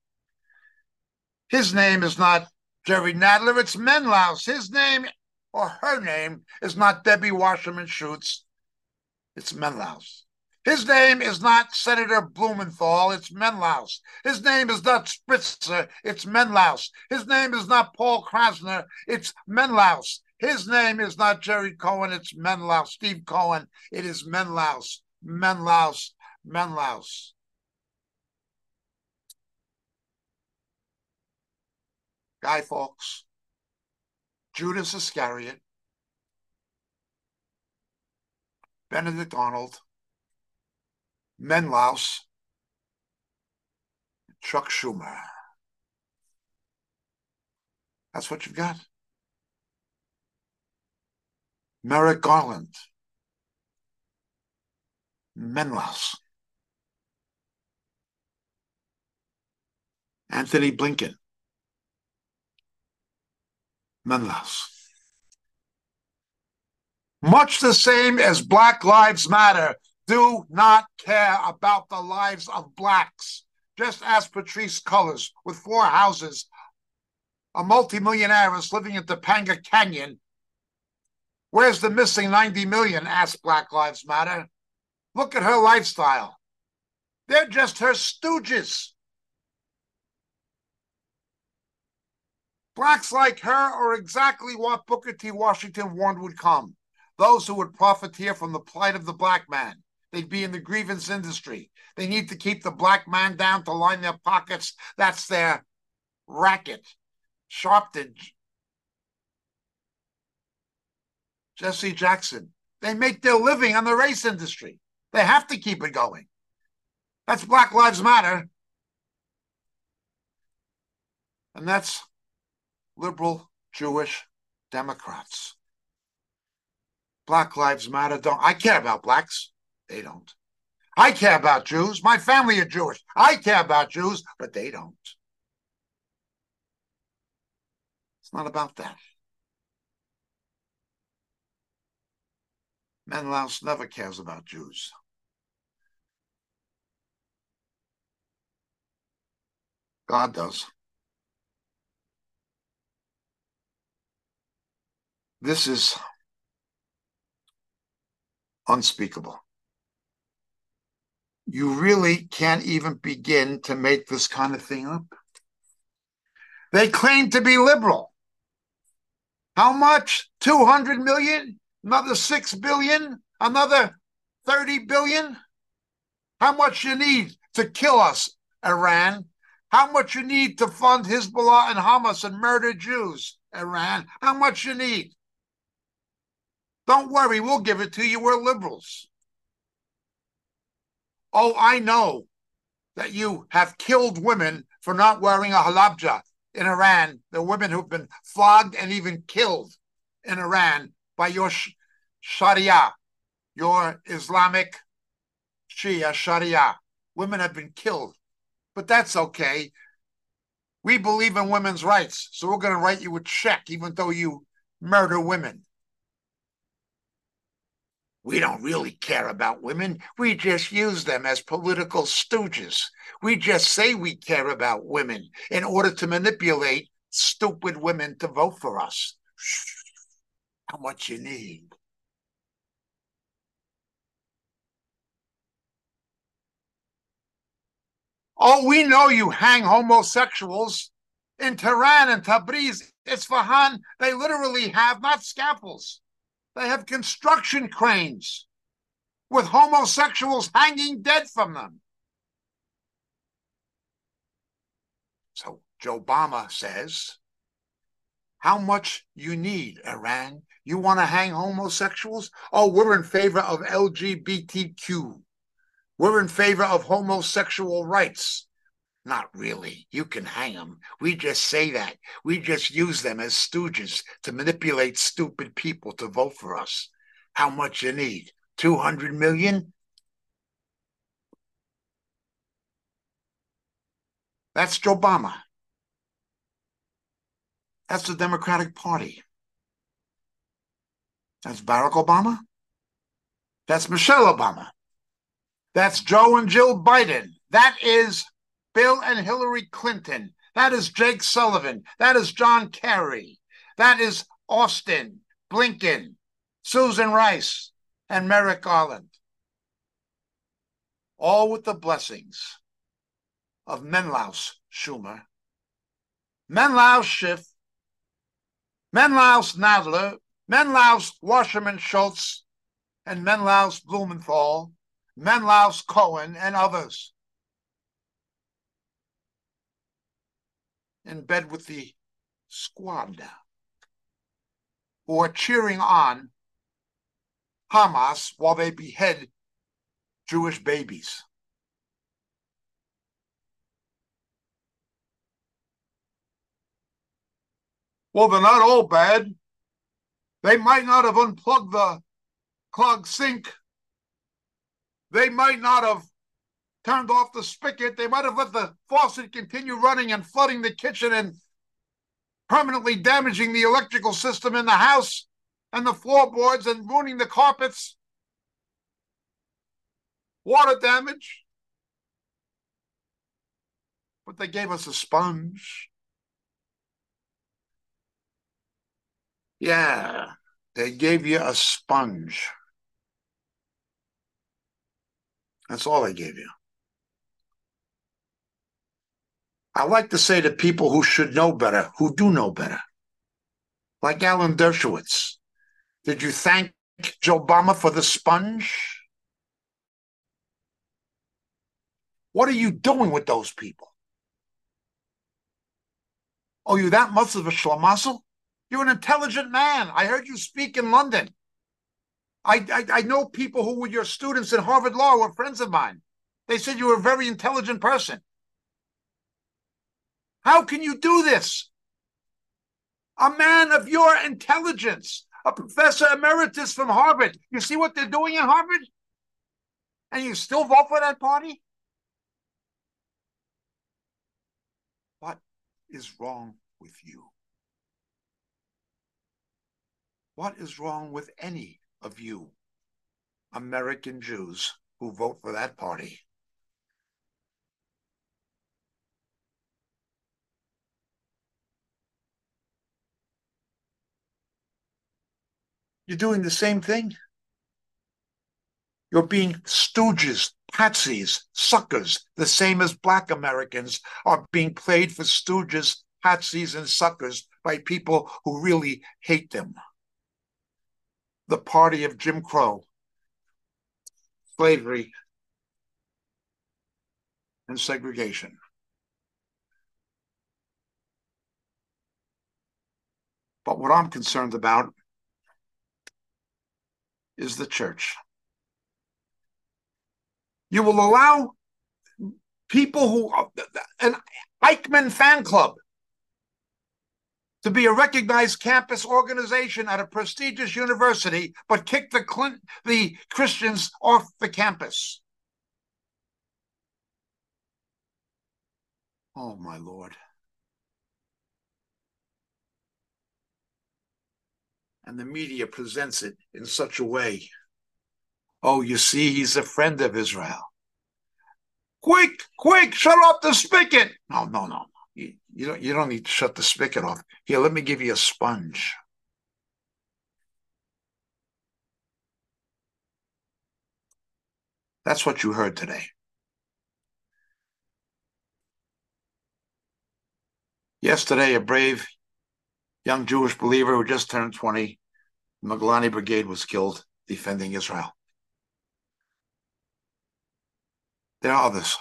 His name is not Jerry Nadler, it's Menelaus. His name, or her name, is not Debbie Wasserman Schultz, it's Menelaus. His name is not Senator Blumenthal, it's Menelaus. His name is not Spritzer, it's Menelaus. His name is not Paul Krasner, it's Menelaus. His name is not Jerry Cohen, it's Menelaus. Steve Cohen, it is Menelaus. Menelaus, Menelaus. Guy Fawkes, Judas Iscariot, Benedict Arnold, Menelaus, Chuck Schumer. That's what you've got. Merrick Garland, Menelaus, Anthony Blinken, Menelaus. Much the same as Black Lives Matter do not care about the lives of blacks. Just ask Patrisse Cullors with four houses, a multimillionaire is living in Topanga Canyon. Where's the missing ninety million? Asked Black Lives Matter. Look at her lifestyle. They're just her stooges. Blacks like her are exactly what Booker T. Washington warned would come. Those who would profiteer from the plight of the black man. They'd be in the grievance industry. They need to keep the black man down to line their pockets. That's their racket. Sharpton Jesse Jackson. They make their living on the race industry. They have to keep it going. That's Black Lives Matter. And that's liberal Jewish Democrats. Black Lives Matter don't. I care about blacks. They don't. I care about Jews. My family are Jewish. I care about Jews, but they don't. It's not about that. Menelaus never cares about Jews. God does. This is unspeakable. You really can't even begin to make this kind of thing up. They claim to be liberal. How much? two hundred million? Another six billion? Another thirty billion? How much you need to kill us, Iran? How much you need to fund Hezbollah and Hamas and murder Jews, Iran? How much you need? Don't worry, we'll give it to you. We're liberals. Oh, I know that you have killed women for not wearing a halabja in Iran. The women who've been flogged and even killed in Iran by your sh- Sharia, your Islamic Shia Sharia. Women have been killed, but that's okay. We believe in women's rights, so we're going to write you a check even though you murder women. We don't really care about women. We just use them as political stooges. We just say we care about women in order to manipulate stupid women to vote for us. How much you need? Oh, we know you hang homosexuals. In Tehran and Tabriz, Isfahan, they literally have not scaffolds. They have construction cranes with homosexuals hanging dead from them. So Joe Obama says, how much you need, Iran? You want to hang homosexuals? Oh, we're in favor of L G B T Q. We're in favor of homosexual rights. Not really. You can hang them. We just say that. We just use them as stooges to manipulate stupid people to vote for us. How much you need? two hundred million? That's Joe Obama. That's the Democratic Party. That's Barack Obama. That's Michelle Obama. That's Joe and Jill Biden. That is Bill and Hillary Clinton. That is Jake Sullivan. That is John Kerry. That is Austin, Blinken, Susan Rice, and Merrick Garland. All with the blessings of Menelaus Schumer, Menelaus Schiff, Menelaus Nadler, Menelaus Wasserman Schultz, and Menelaus Blumenthal, Menelaus Cohen, and others. In bed with the squad who are cheering on Hamas while they behead Jewish babies. Well, they're not all bad. They might not have unplugged the clogged sink. They might not have turned off the spigot. They might have let the faucet continue running and flooding the kitchen and permanently damaging the electrical system in the house and the floorboards and ruining the carpets. Water damage. But they gave us a sponge. Yeah, they gave you a sponge. That's all they gave you. I like to say to people who should know better, who do know better, like Alan Dershowitz, did you thank Joe Obama for the sponge? What are you doing with those people? Oh, you that much of a schlamassel? You're an intelligent man. I heard you speak in London. I, I, I know people who were your students in Harvard Law were friends of mine. They said you were a very intelligent person. How can you do this? A man of your intelligence, a professor emeritus from Harvard. You see what they're doing in Harvard? And you still vote for that party? What is wrong with you? What is wrong with any of you American Jews who vote for that party? You're doing the same thing. You're being stooges, patsies, suckers, the same as Black Americans are being played for stooges, patsies, and suckers by people who really hate them. The party of Jim Crow, slavery, and segregation. But what I'm concerned about is the church. You will allow people who, an Eichmann fan club, to be a recognized campus organization at a prestigious university, but kick the Clint, the Christians off the campus. Oh, my Lord. And the media presents it in such a way. Oh, you see, he's a friend of Israel. Quick, quick, shut off the spigot. No, no, no. You, you, don't, you don't need to shut the spigot off. Here, let me give you a sponge. That's what you heard today. Yesterday, a brave young Jewish believer who just turned twenty, the Golani Brigade, was killed defending Israel. There are others.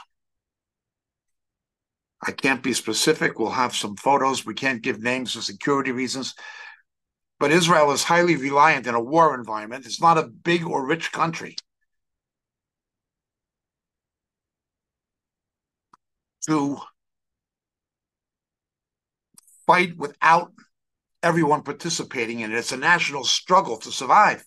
I can't be specific. We'll have some photos. We can't give names for security reasons. But Israel is highly reliant in a war environment. It's not a big or rich country. To fight without everyone participating in it. It's a national struggle to survive.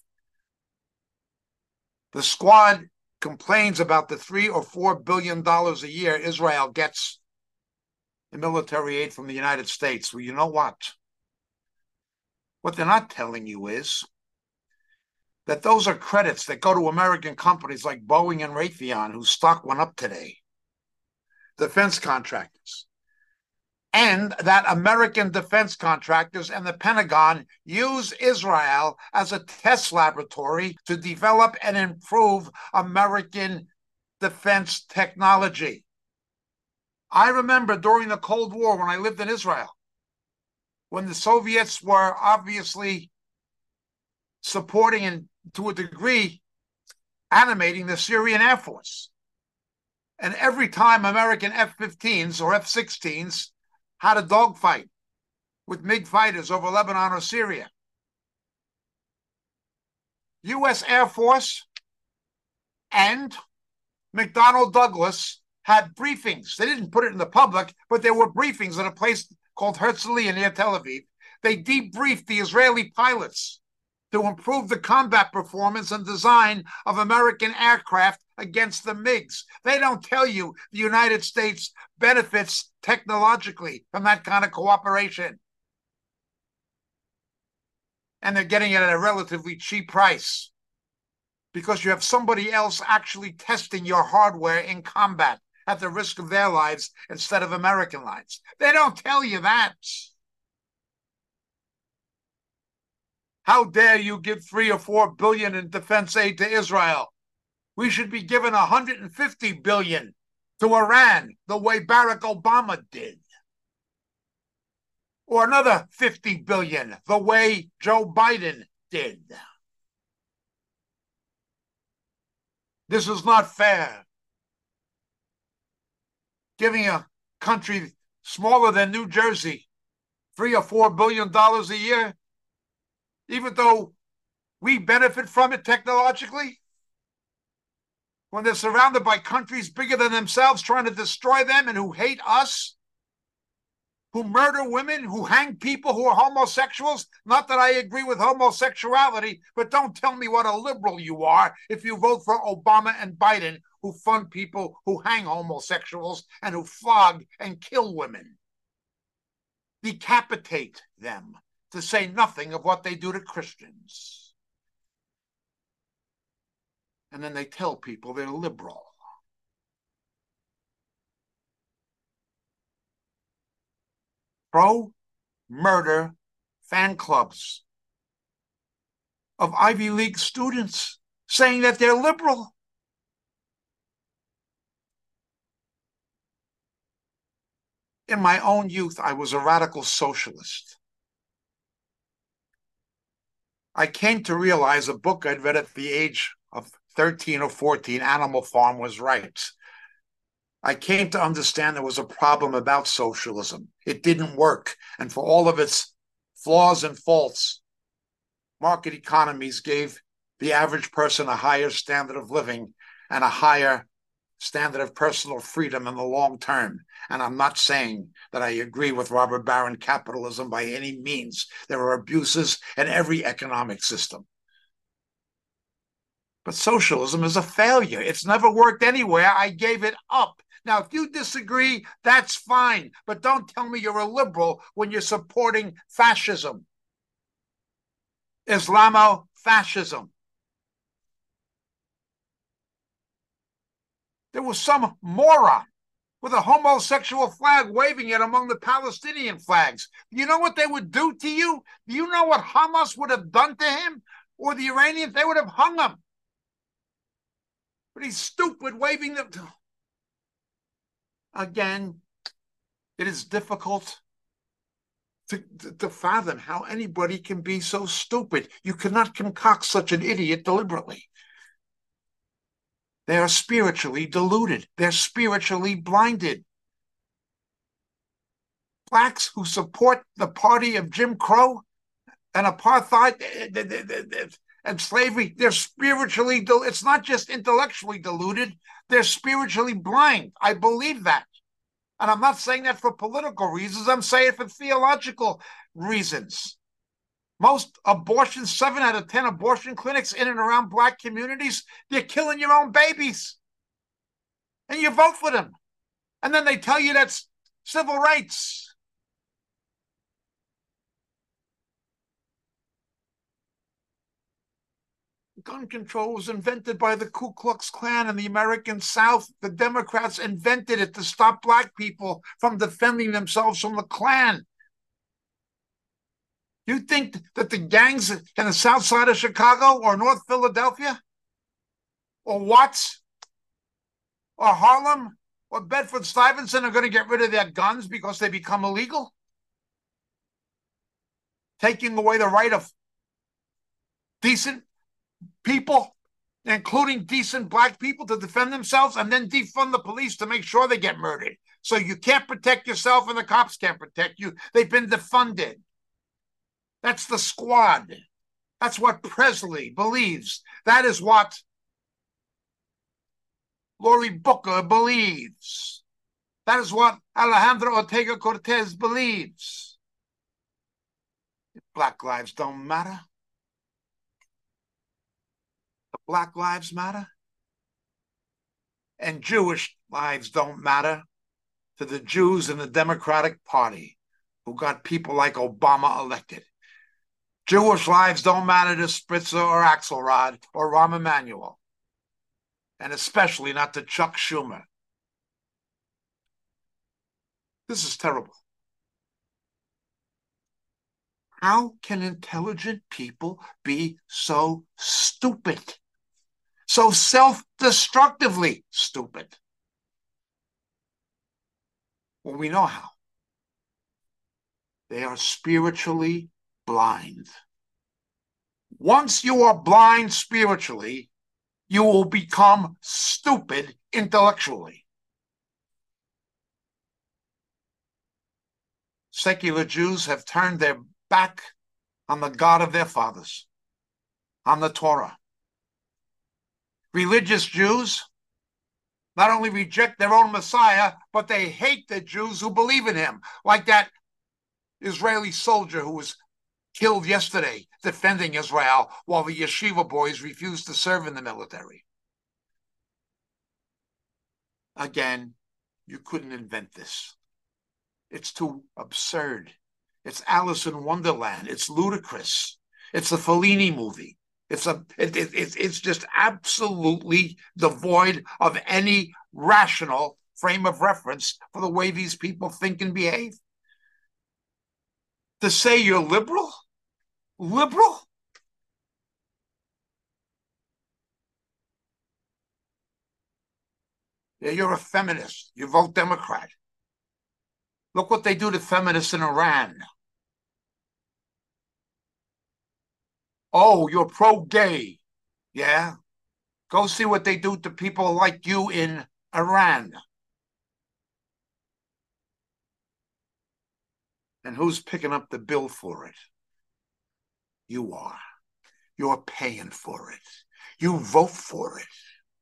The squad complains about the three or four billion dollars a year Israel gets in military aid from the United States. Well, you know what? What they're not telling you is that those are credits that go to American companies like Boeing and Raytheon, whose stock went up today, defense contractors, and that American defense contractors and the Pentagon use Israel as a test laboratory to develop and improve American defense technology. I remember during the Cold War when I lived in Israel, when the Soviets were obviously supporting and to a degree animating the Syrian Air Force. And every time American F fifteens or F sixteens had a dogfight with MiG fighters over Lebanon or Syria, U S Air Force and McDonnell Douglas had briefings. They didn't put it in the public, but there were briefings at a place called Herzliya near Tel Aviv. They debriefed the Israeli pilots to improve the combat performance and design of American aircraft against the MiGs. They don't tell you the United States benefits technologically from that kind of cooperation. And they're getting it at a relatively cheap price because you have somebody else actually testing your hardware in combat at the risk of their lives instead of American lives. They don't tell you that. How dare you give three or four billion in defense aid to Israel? We should be giving one hundred fifty billion to Iran, the way Barack Obama did. Or another fifty billion, the way Joe Biden did. This is not fair. Giving a country smaller than New Jersey three or four billion dollars a year, even though We benefit from it technologically when they're surrounded by countries bigger than themselves trying to destroy them and who hate us, who murder women, who hang people who are homosexuals. Not that I agree with homosexuality, but don't tell me what a liberal you are if you vote for Obama and Biden, who fund people who hang homosexuals and who flog and kill women, decapitate them, to say nothing of what they do to Christians. And then they tell people they're liberal. Pro-murder fan clubs of Ivy League students saying that they're liberal. In my own youth, I was a radical socialist. I came to realize a book I'd read at the age of thirteen or fourteen, Animal Farm, was right. I came to understand there was a problem about socialism. It didn't work. And for all of its flaws and faults, market economies gave the average person a higher standard of living and a higher standard of personal freedom in the long term. And I'm not saying that I agree with robber baron capitalism by any means. There are abuses in every economic system. But socialism is a failure. It's never worked anywhere. I gave it up. Now, if you disagree, that's fine. But don't tell me you're a liberal when you're supporting fascism, Islamo-fascism. There was some moron with a homosexual flag waving it among the Palestinian flags. You know what they would do to you? Do you know what Hamas would have done to him? Or the Iranians? They would have hung him. But he's stupid waving them. Again, it is difficult to, to, to fathom how anybody can be so stupid. You cannot concoct such an idiot deliberately. They are spiritually deluded. They're spiritually blinded. Blacks who support the party of Jim Crow and apartheid and slavery, they're spiritually, it's not just intellectually deluded, they're spiritually blind. I believe that. And I'm not saying that for political reasons, I'm saying it for theological reasons. Most abortions, seven out of ten abortion clinics in and around black communities, they're killing your own babies. And you vote for them. And then they tell you that's civil rights. Gun control was invented by the Ku Klux Klan in the American South. The Democrats invented it to stop black people from defending themselves from the Klan. You think that the gangs in the south side of Chicago or North Philadelphia or Watts or Harlem or Bedford-Stuyvesant are going to get rid of their guns because they become illegal? Taking away the right of decent people, including decent black people, to defend themselves, and then defund the police to make sure they get murdered. So you can't protect yourself and the cops can't protect you. They've been defunded. That's the squad. That's what Presley believes. That is what Lori Booker believes. That is what Alejandro Ortega-Cortez believes. Black lives don't matter. The Black Lives Matter. And Jewish lives don't matter to the Jews in the Democratic Party who got people like Obama elected. Jewish lives don't matter to Spitzer or Axelrod or Rahm Emanuel, and especially not to Chuck Schumer. This is terrible. How can intelligent people be so stupid? So self-destructively stupid? Well, we know how. They are spiritually blind. Once you are blind spiritually, you will become stupid intellectually. Secular Jews have turned their back on the God of their fathers. on the Torah. Religious Jews not only reject their own Messiah, but they hate the Jews who believe in him, like that Israeli soldier who was killed yesterday defending Israel while the yeshiva boys refused to serve in the military. Again, you couldn't invent this. It's too absurd. It's Alice in Wonderland. It's ludicrous. It's a Fellini movie. It's a it, it, it's just absolutely devoid of any rational frame of reference for the way these people think and behave. To say you're liberal, liberal, yeah, you're a feminist. You vote Democrat. Look what they do to feminists in Iran. Oh, you're pro-gay. Yeah? Go see what they do to people like you in Iran. And who's picking up the bill for it? You are. You're paying for it. You vote for it.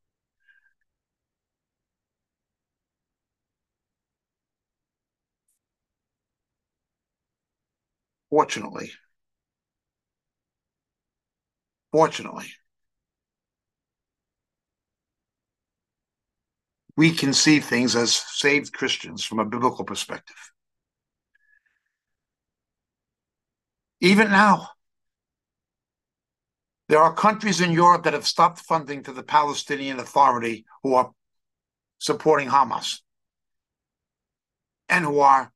Fortunately, fortunately, we can see things as saved Christians from a biblical perspective. Even now, there are countries in Europe that have stopped funding to the Palestinian Authority who are supporting Hamas and who are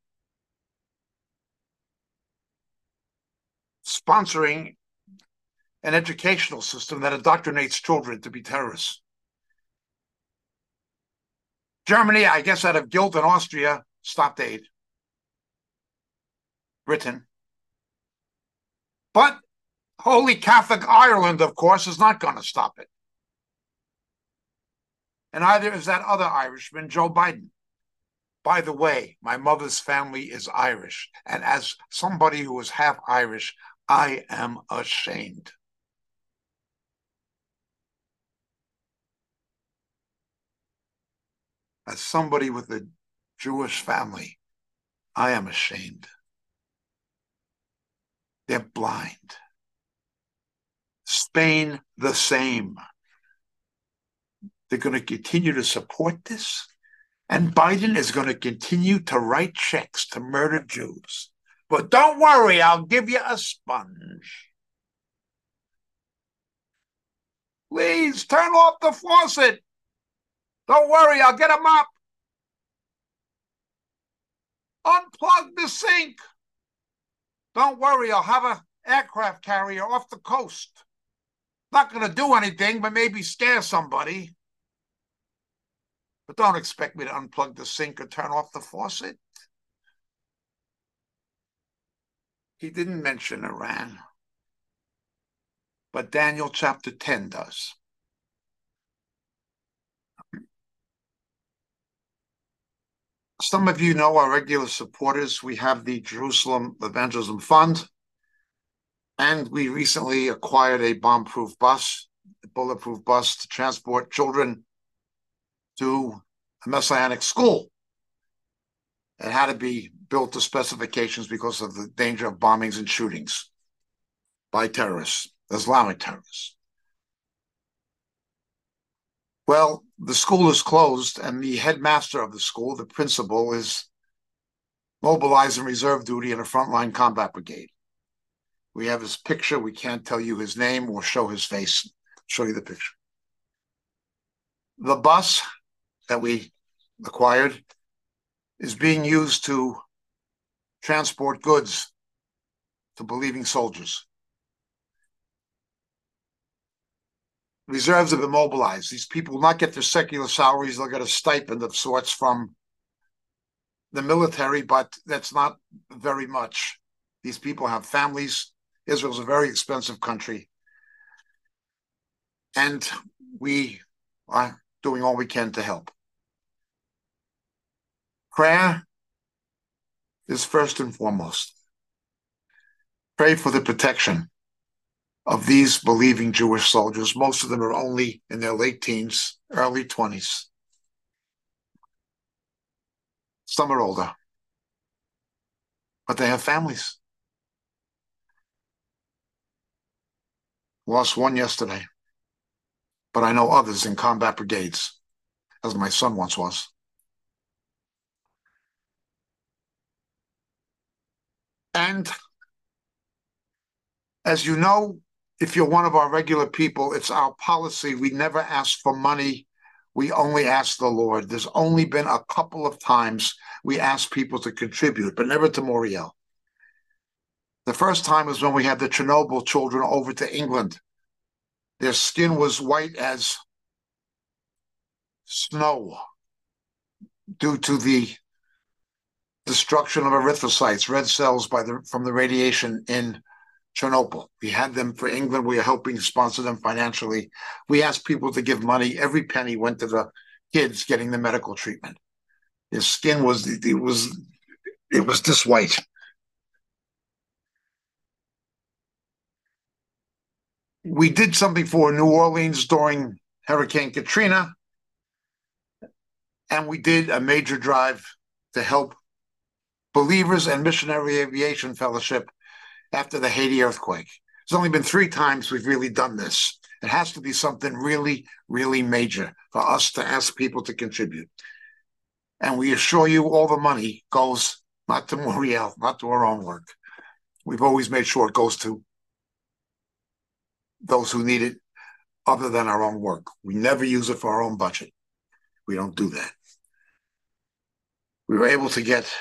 sponsoring an educational system that indoctrinates children to be terrorists. Germany, I guess out of guilt, and Austria stopped aid. Britain. But Holy Catholic Ireland, of course, is not going to stop it. And either is that other Irishman, Joe Biden. By the way, my mother's family is Irish. And as somebody who is half Irish, I am ashamed. As somebody with a Jewish family, I am ashamed. They're blind. Spain, the same. They're going to continue to support this. And Biden is going to continue to write checks to murder Jews. But don't worry, I'll give you a sponge. Please turn off the faucet. Don't worry, I'll get a mop. Unplug the sink. Don't worry, I'll have an aircraft carrier off the coast. Not going to do anything, but maybe scare somebody. But don't expect me to unplug the sink or turn off the faucet. He didn't mention Iran, but Daniel chapter ten does. Some of you know our regular supporters. We have the Jerusalem Evangelism Fund, and we recently acquired a bomb-proof bus, a bulletproof bus to transport children to a Messianic school. It had to be built to specifications because of the danger of bombings and shootings by terrorists, Islamic terrorists. Well, the school is closed, and the headmaster of the school, the principal, is mobilized in reserve duty in a frontline combat brigade. We have his picture. We can't tell you his name or show his face. I'll show you the picture. The bus that we acquired is being used to transport goods to believing soldiers. Reserves have been mobilized. These people will not get their secular salaries. They'll get a stipend of sorts from the military, but that's not very much. These people have families. Israel's a very expensive country. And we are doing all we can to help. Prayer is first and foremost. Pray for the protection of these believing Jewish soldiers. Most of them are only in their late teens, early twenties. Some are older, but they have families. Lost one yesterday, but I know others in combat brigades, as my son once was. And as you know, if you're one of our regular people, it's our policy. We never ask for money. We only ask the Lord. There's only been a couple of times we asked people to contribute, but never to Moriel. The first time was when we had the Chernobyl children over to England. Their skin was white as snow due to the destruction of erythrocytes, red cells by the from the radiation in Chernobyl. We had them for England. We are helping sponsor them financially. We asked people to give money. Every penny went to the kids getting the medical treatment. His skin was it was it was this white. We did something for New Orleans during Hurricane Katrina, and we did a major drive to help Believers and Missionary Aviation Fellowship after the Haiti earthquake. It's only been three times we've really done this. It has to be something really, really major for us to ask people to contribute. And we assure you all the money goes not to Moriel, not to our own work. We've always made sure it goes to those who need it other than our own work. We never use it for our own budget. We don't do that. We were able to get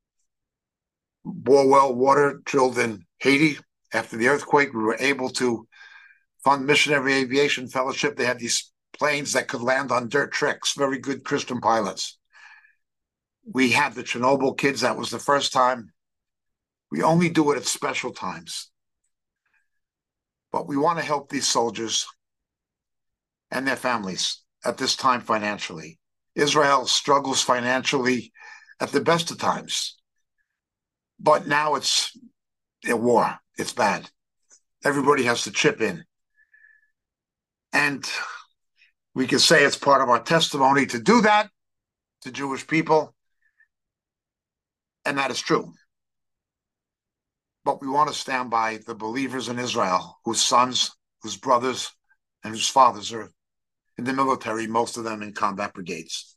bore well water drilled in Haiti after the earthquake. We were able to fund Missionary Aviation Fellowship. They had these planes that could land on dirt tracks, very good Christian pilots. We had the Chernobyl kids. That was the first time. We only do it at special times. But we want to help these soldiers and their families at this time financially. Israel struggles financially at the best of times. But now it's a war. It's bad. Everybody has to chip in. And we can say it's part of our testimony to do that to Jewish people. And that is true. But we want to stand by the believers in Israel, whose sons, whose brothers, and whose fathers are in the military, most of them in combat brigades.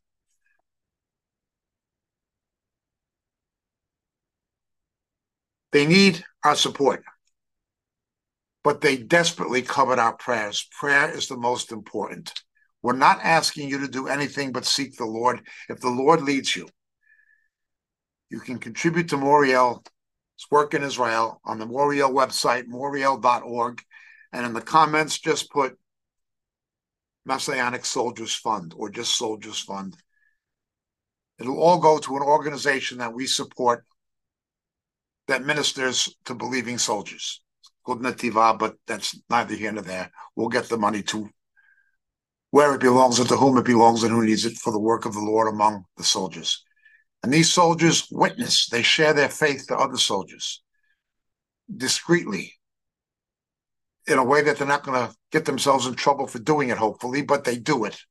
They need our support, but they desperately covet our prayers. Prayer is the most important. We're not asking you to do anything but seek the Lord. If the Lord leads you, you can contribute to Moriel's work in Israel on the Moriel website, moriel dot org, and in the comments, just put Messianic Soldiers Fund or just Soldiers Fund. It'll all go to an organization that we support that ministers to believing soldiers. It's called Nativa, but that's neither here nor there. We'll get the money to where it belongs and to whom it belongs and who needs it for the work of the Lord among the soldiers. And these soldiers witness. They share their faith to other soldiers discreetly in a way that they're not going to get themselves in trouble for doing it, hopefully, but they do it.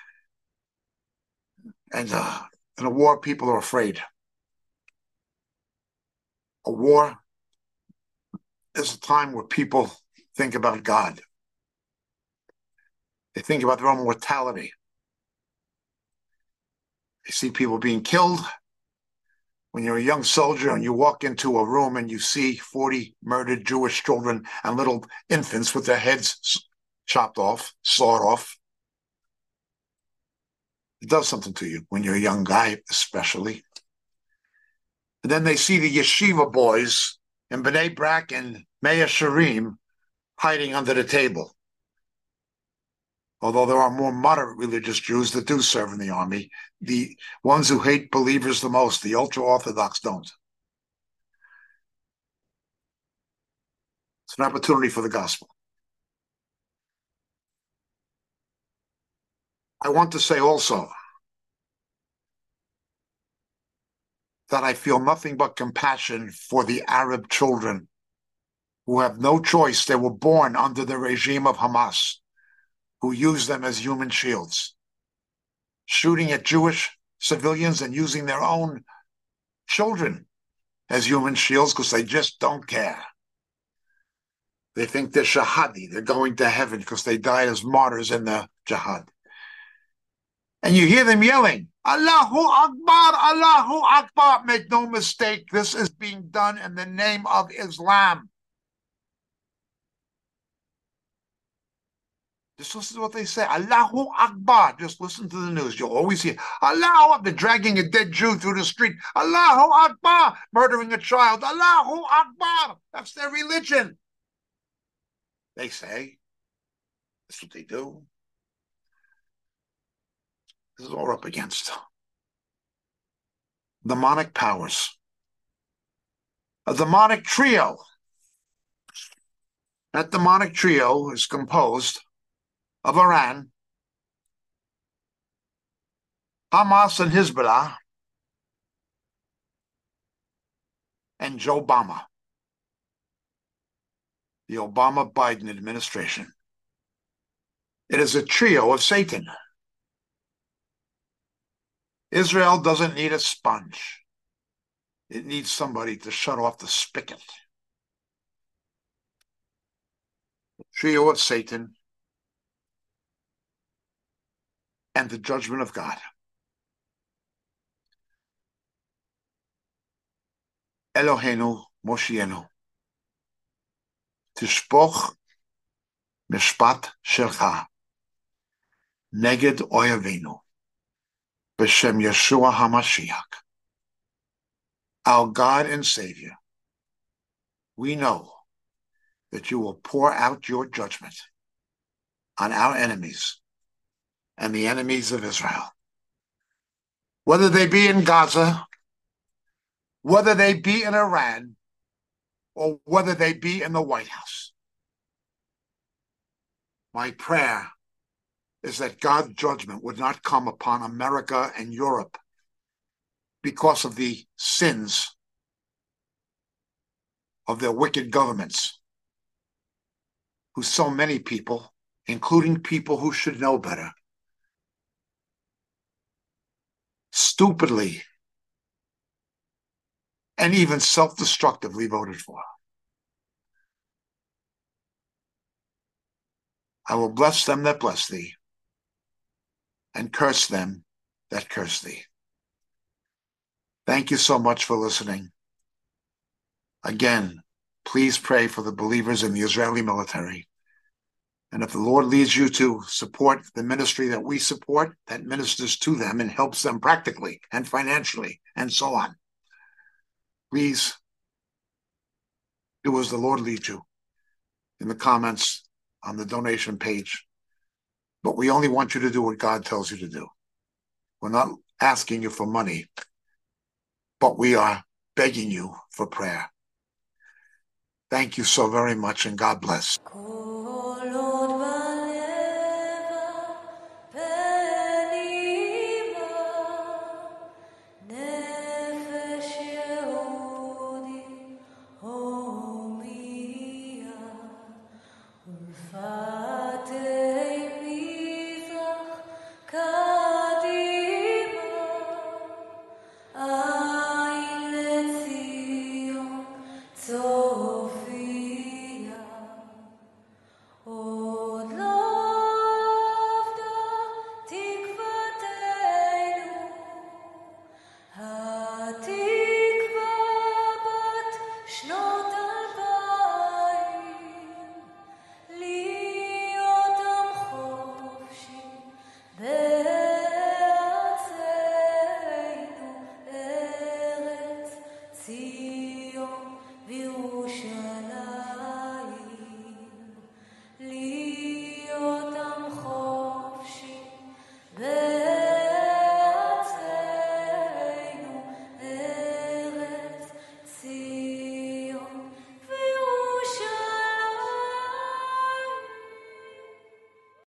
And uh, in a war, people are afraid. A war is a time where people think about God. They think about their own mortality. They see people being killed. When you're a young soldier and you walk into a room and you see forty murdered Jewish children and little infants with their heads chopped off, sawed off, it does something to you when you're a young guy, especially. And then they see the yeshiva boys in B'nai Brak and Mea Shearim hiding under the table. Although there are more moderate religious Jews that do serve in the army, the ones who hate believers the most, the ultra-Orthodox, don't. It's an opportunity for the gospel. I want to say also that I feel nothing but compassion for the Arab children who have no choice. They were born under the regime of Hamas, who use them as human shields, shooting at Jewish civilians and using their own children as human shields because they just don't care. They think they're shahadi, they're going to heaven because they died as martyrs in the jihad. And you hear them yelling, Allahu Akbar, Allahu Akbar. Make no mistake, this is being done in the name of Islam. Just listen to what they say. Allahu Akbar. Just listen to the news. You'll always hear, Allahu Akbar. They're dragging a dead Jew through the street. Allahu Akbar. Murdering a child. Allahu Akbar. That's their religion. They say. That's what they do. This is all we're up against. Demonic powers. A demonic trio. That demonic trio is composed of Iran, Hamas and Hezbollah, and Joe Obama, the Obama-Biden administration. It is a trio of Satan. Israel doesn't need a sponge. It needs somebody to shut off the spigot. The trio of Satan and the judgment of God. Eloheinu Moshienu, tishpoch mishpat shelcha neged oyavenu b'shem Yeshua HaMashiach. Our God and Savior, we know that you will pour out your judgment on our enemies and the enemies of Israel, whether they be in Gaza, whether they be in Iran, or whether they be in the White House. My prayer is that God's judgment would not come upon America and Europe because of the sins of their wicked governments, who so many people, including people who should know better, stupidly and even self-destructively voted for. I will bless them that bless thee, and curse them that curse thee. Thank you so much for listening. Again, please pray for the believers in the Israeli military. And if the Lord leads you to support the ministry that we support, that ministers to them and helps them practically and financially and so on, please do as the Lord leads you in the comments on the donation page. But we only want you to do what God tells you to do. We're not asking you for money, but we are begging you for prayer. Thank you so very much, and God bless.